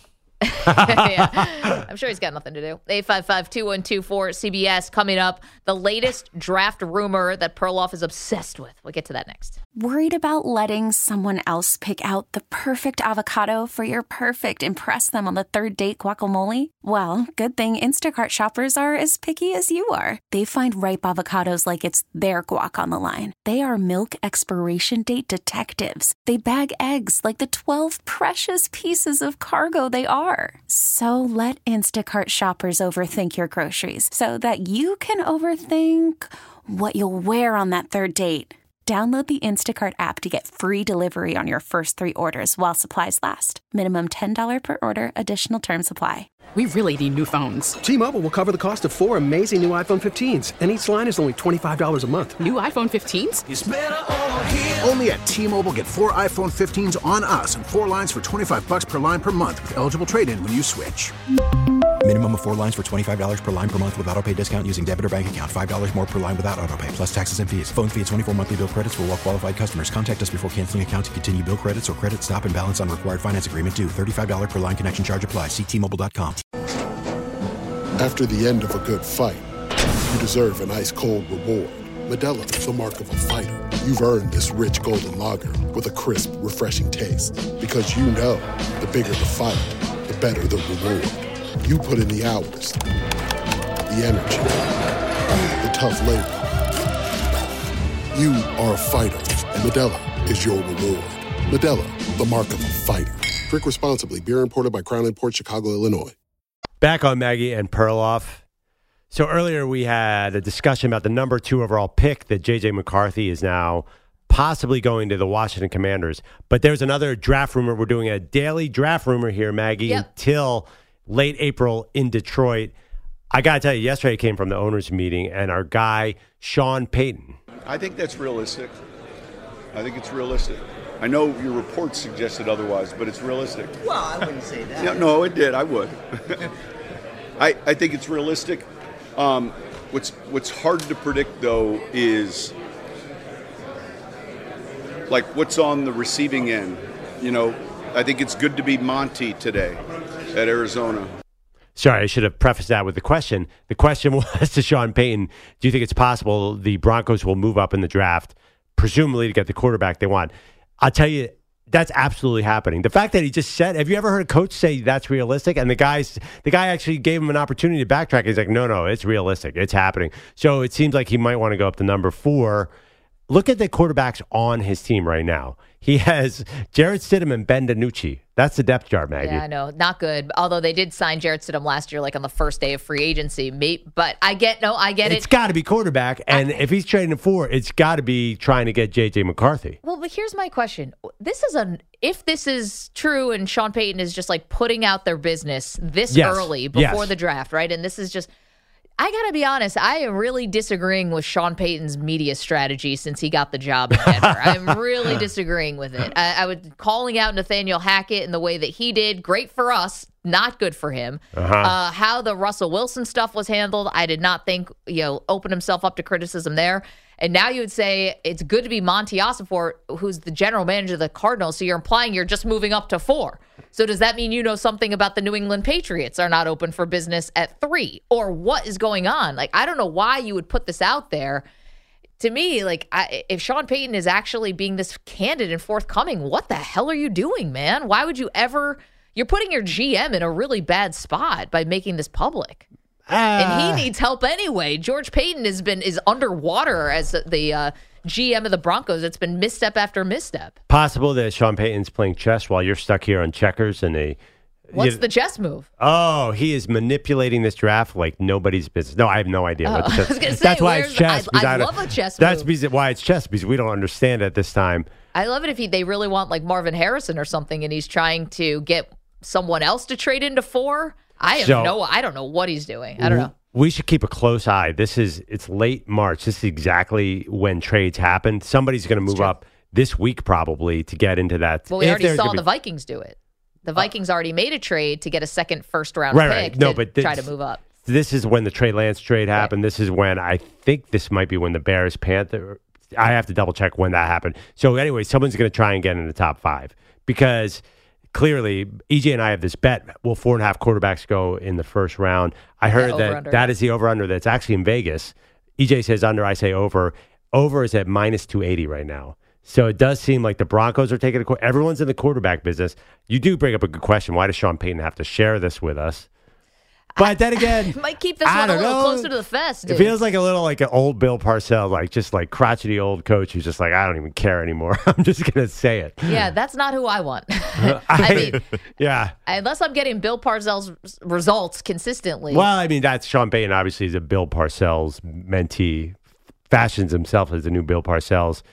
[SPEAKER 5] Yeah. I'm sure he's got nothing to do. 855-212-4CBS. Coming up, the latest draft rumor that Perloff is obsessed with. We'll get to that next.
[SPEAKER 1] Worried about letting someone else pick out the perfect avocado for your perfect impress them on the third date guacamole? Well, good thing Instacart shoppers are as picky as you are. They find ripe avocados like it's their guac on the line. They are milk expiration date detectives. They bag eggs like the 12 precious pieces of cargo they are. So let Instacart shoppers overthink your groceries so that you can overthink what you'll wear on that third date. Download the Instacart app to get free delivery on your first 3 orders while supplies last. Minimum $10 per order. Additional terms apply.
[SPEAKER 15] We really need new phones.
[SPEAKER 16] T-Mobile will cover the cost of 4 amazing new iPhone 15s, and each line is only $25 a month.
[SPEAKER 15] New iPhone 15s?
[SPEAKER 2] It's better over here. Only at T-Mobile, get 4 iPhone 15s on us and 4 lines for $25 per line per month with eligible trade-in when you switch.
[SPEAKER 3] Minimum of 4 lines for $25 per line per month with autopay discount using debit or bank account. $5 more per line without autopay, plus taxes and fees. Phone fee at 24 monthly bill credits for well-qualified customers. Contact us before canceling account to continue bill credits or credit stop and balance on required finance agreement due. $35 per line connection charge applies. See T-Mobile.com.
[SPEAKER 17] After the end of a good fight, you deserve an ice-cold reward. Modelo is the mark of a fighter. You've earned this rich golden lager with a crisp, refreshing taste. Because you know, the bigger the fight, the better the reward. You put in the hours, the energy, the tough labor. You are a fighter, and Modelo is your reward. Modelo, the mark of a fighter. Drink responsibly. Beer imported by Crown Imports, Chicago, Illinois.
[SPEAKER 6] Back on Maggie and Perloff. So earlier we had a discussion about the number 2 overall pick that J.J. McCarthy is now possibly going to the Washington Commanders. But there's another draft rumor. We're doing a daily draft rumor here, Maggie, until late April in Detroit. I got to tell you, yesterday I came from the owners' meeting, and our guy, Sean Payton.
[SPEAKER 18] I think that's realistic. I think it's realistic. I know your report suggested otherwise, but it's realistic.
[SPEAKER 19] Well, I wouldn't say that.
[SPEAKER 18] Yeah, no, it did. I would. I think it's realistic. What's hard to predict, though, is like what's on the receiving end. You know, I think it's good to be Monty today at Arizona.
[SPEAKER 6] Sorry, I should have prefaced that with the question. The question was to Sean Payton, do you think it's possible the Broncos will move up in the draft, presumably to get the quarterback they want? I'll tell you, that's absolutely happening. The fact that he just said, have you ever heard a coach say that's realistic? And the guy actually gave him an opportunity to backtrack. He's like, no, it's realistic. It's happening. So it seems like he might want to go up to number 4. look at the quarterbacks on his team right now. He has Jarrett Stidham and Ben DiNucci. That's the depth chart, Maggie.
[SPEAKER 5] Yeah, I know. Not good. Although they did sign Jarrett Stidham last year, like on the first day of free agency. But I get it.
[SPEAKER 6] It's got to be quarterback. And if he's trading for, it's got to be trying to get J.J. McCarthy.
[SPEAKER 5] Well, but here's my question. If this is true and Sean Payton is just like putting out their business this early before the draft, right? And this is just, I got to be honest, I am really disagreeing with Sean Payton's media strategy since he got the job in Denver. I'm really disagreeing with it. I was calling out Nathaniel Hackett in the way that he did. Great for us, not good for him. How the Russell Wilson stuff was handled, I did not think, opened himself up to criticism there. And now you would say it's good to be Monty Ossenfort, who's the general manager of the Cardinals, so you're implying you're just moving up to 4. So does that mean you know something about the New England Patriots are not open for business at 3? Or what is going on? Like, I don't know why you would put this out there. To me, like, if Sean Payton is actually being this candid and forthcoming, what the hell are you doing, man? Why would you ever... You're putting your GM in a really bad spot by making this public. And he needs help anyway. George Payton is underwater as the GM of the Broncos. It's been misstep after misstep.
[SPEAKER 6] Possible that Sean Payton's playing chess while you're stuck here on checkers and
[SPEAKER 5] What's the chess move?
[SPEAKER 6] Oh, he is manipulating this draft like nobody's business. No, I have no idea. What the chess.
[SPEAKER 5] I was going to say,
[SPEAKER 6] that's why it's chess.
[SPEAKER 5] I love a chess
[SPEAKER 6] move.
[SPEAKER 5] That's
[SPEAKER 6] why it's chess, because we don't understand at this time.
[SPEAKER 5] I love it if they really want like Marvin Harrison or something, and he's trying to get someone else to trade into 4. I don't know what he's doing. I don't know.
[SPEAKER 6] We should keep a close eye. It's late March. This is exactly when trades happen. Somebody's going to move up this week probably to get into that.
[SPEAKER 5] Well, we already saw the Vikings do it. The Vikings already made a trade to get a second first-round pick to try to move up.
[SPEAKER 6] This is when the Trey Lance trade happened. Right. This is when I think this might be when the Bears Panther. I have to double-check when that happened. So anyway, someone's going to try and get in the top 5 because – clearly, EJ and I have this bet. Will 4.5 quarterbacks go in the first round? I heard that is the over-under that's actually in Vegas. EJ says under, I say over. Over is at minus 280 right now. So it does seem like the Broncos are taking a... Everyone's in the quarterback business. You do bring up a good question. Why does Sean Payton have to share this with us? But then again...
[SPEAKER 5] might keep this one a little closer to the vest, dude.
[SPEAKER 6] It feels like a little like an old Bill Parcells, just like crotchety old coach who's just like, I don't even care anymore. I'm just going to say it.
[SPEAKER 5] Yeah, that's not who I want. I mean...
[SPEAKER 6] Yeah.
[SPEAKER 5] Unless I'm getting Bill Parcells results consistently.
[SPEAKER 6] Well, I mean, that's Sean Payton obviously is a Bill Parcells mentee. Fashions himself as the new Bill Parcells.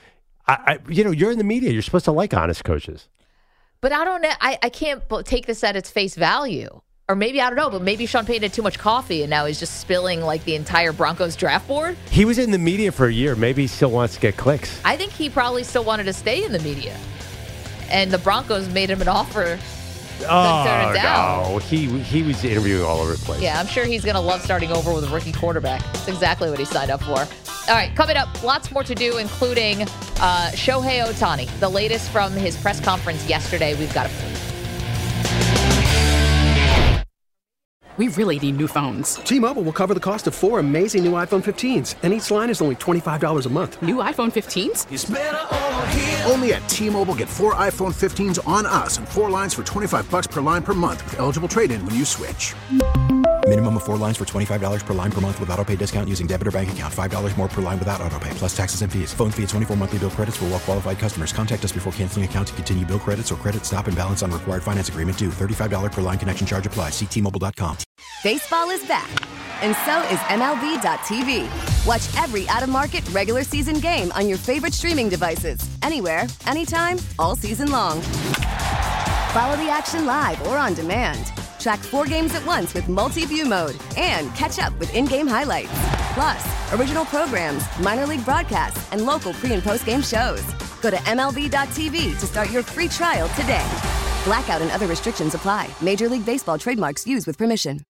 [SPEAKER 6] You're in the media. You're supposed to like honest coaches.
[SPEAKER 5] But I don't know. I can't take this at its face value. Or maybe, I don't know, but maybe Sean Payton had too much coffee and now he's just spilling like the entire Broncos draft board.
[SPEAKER 6] He was in the media for a year. Maybe he still wants to get clicks.
[SPEAKER 5] I think he probably still wanted to stay in the media. And the Broncos made him an offer. Turn it down.
[SPEAKER 6] No. He was interviewing all over the place.
[SPEAKER 5] Yeah, I'm sure he's going to love starting over with a rookie quarterback. That's exactly what he signed up for. All right, coming up, lots more to do, including Shohei Ohtani. The latest from his press conference yesterday. We've got it for you.
[SPEAKER 15] We really need new phones.
[SPEAKER 16] T-Mobile will cover the cost of 4 amazing new iPhone 15s, and each line is only $25 a month.
[SPEAKER 15] New iPhone 15s?
[SPEAKER 2] It's better over here. Only at T-Mobile, get 4 iPhone 15s on us and 4 lines for $25 per line per month with eligible trade-in when you switch.
[SPEAKER 3] Minimum of 4 lines for $25 per line per month with autopay discount using debit or bank account. $5 more per line without autopay, plus taxes and fees. Phone fee at 24 monthly bill credits for well-qualified customers. Contact us before canceling account to continue bill credits or credit stop and balance on required finance agreement due. $35 per line connection charge applies. See T-Mobile.com.
[SPEAKER 19] Baseball is back, and so is MLB.tv. Watch every out-of-market regular season game on your favorite streaming devices. Anywhere, anytime, all season long. Follow the action live or on demand. Track 4 games at once with multi-view mode and catch up with in-game highlights. Plus, original programs, minor league broadcasts, and local pre- and post-game shows. Go to MLB.tv to start your free trial today. Blackout and other restrictions apply. Major League Baseball trademarks used with permission.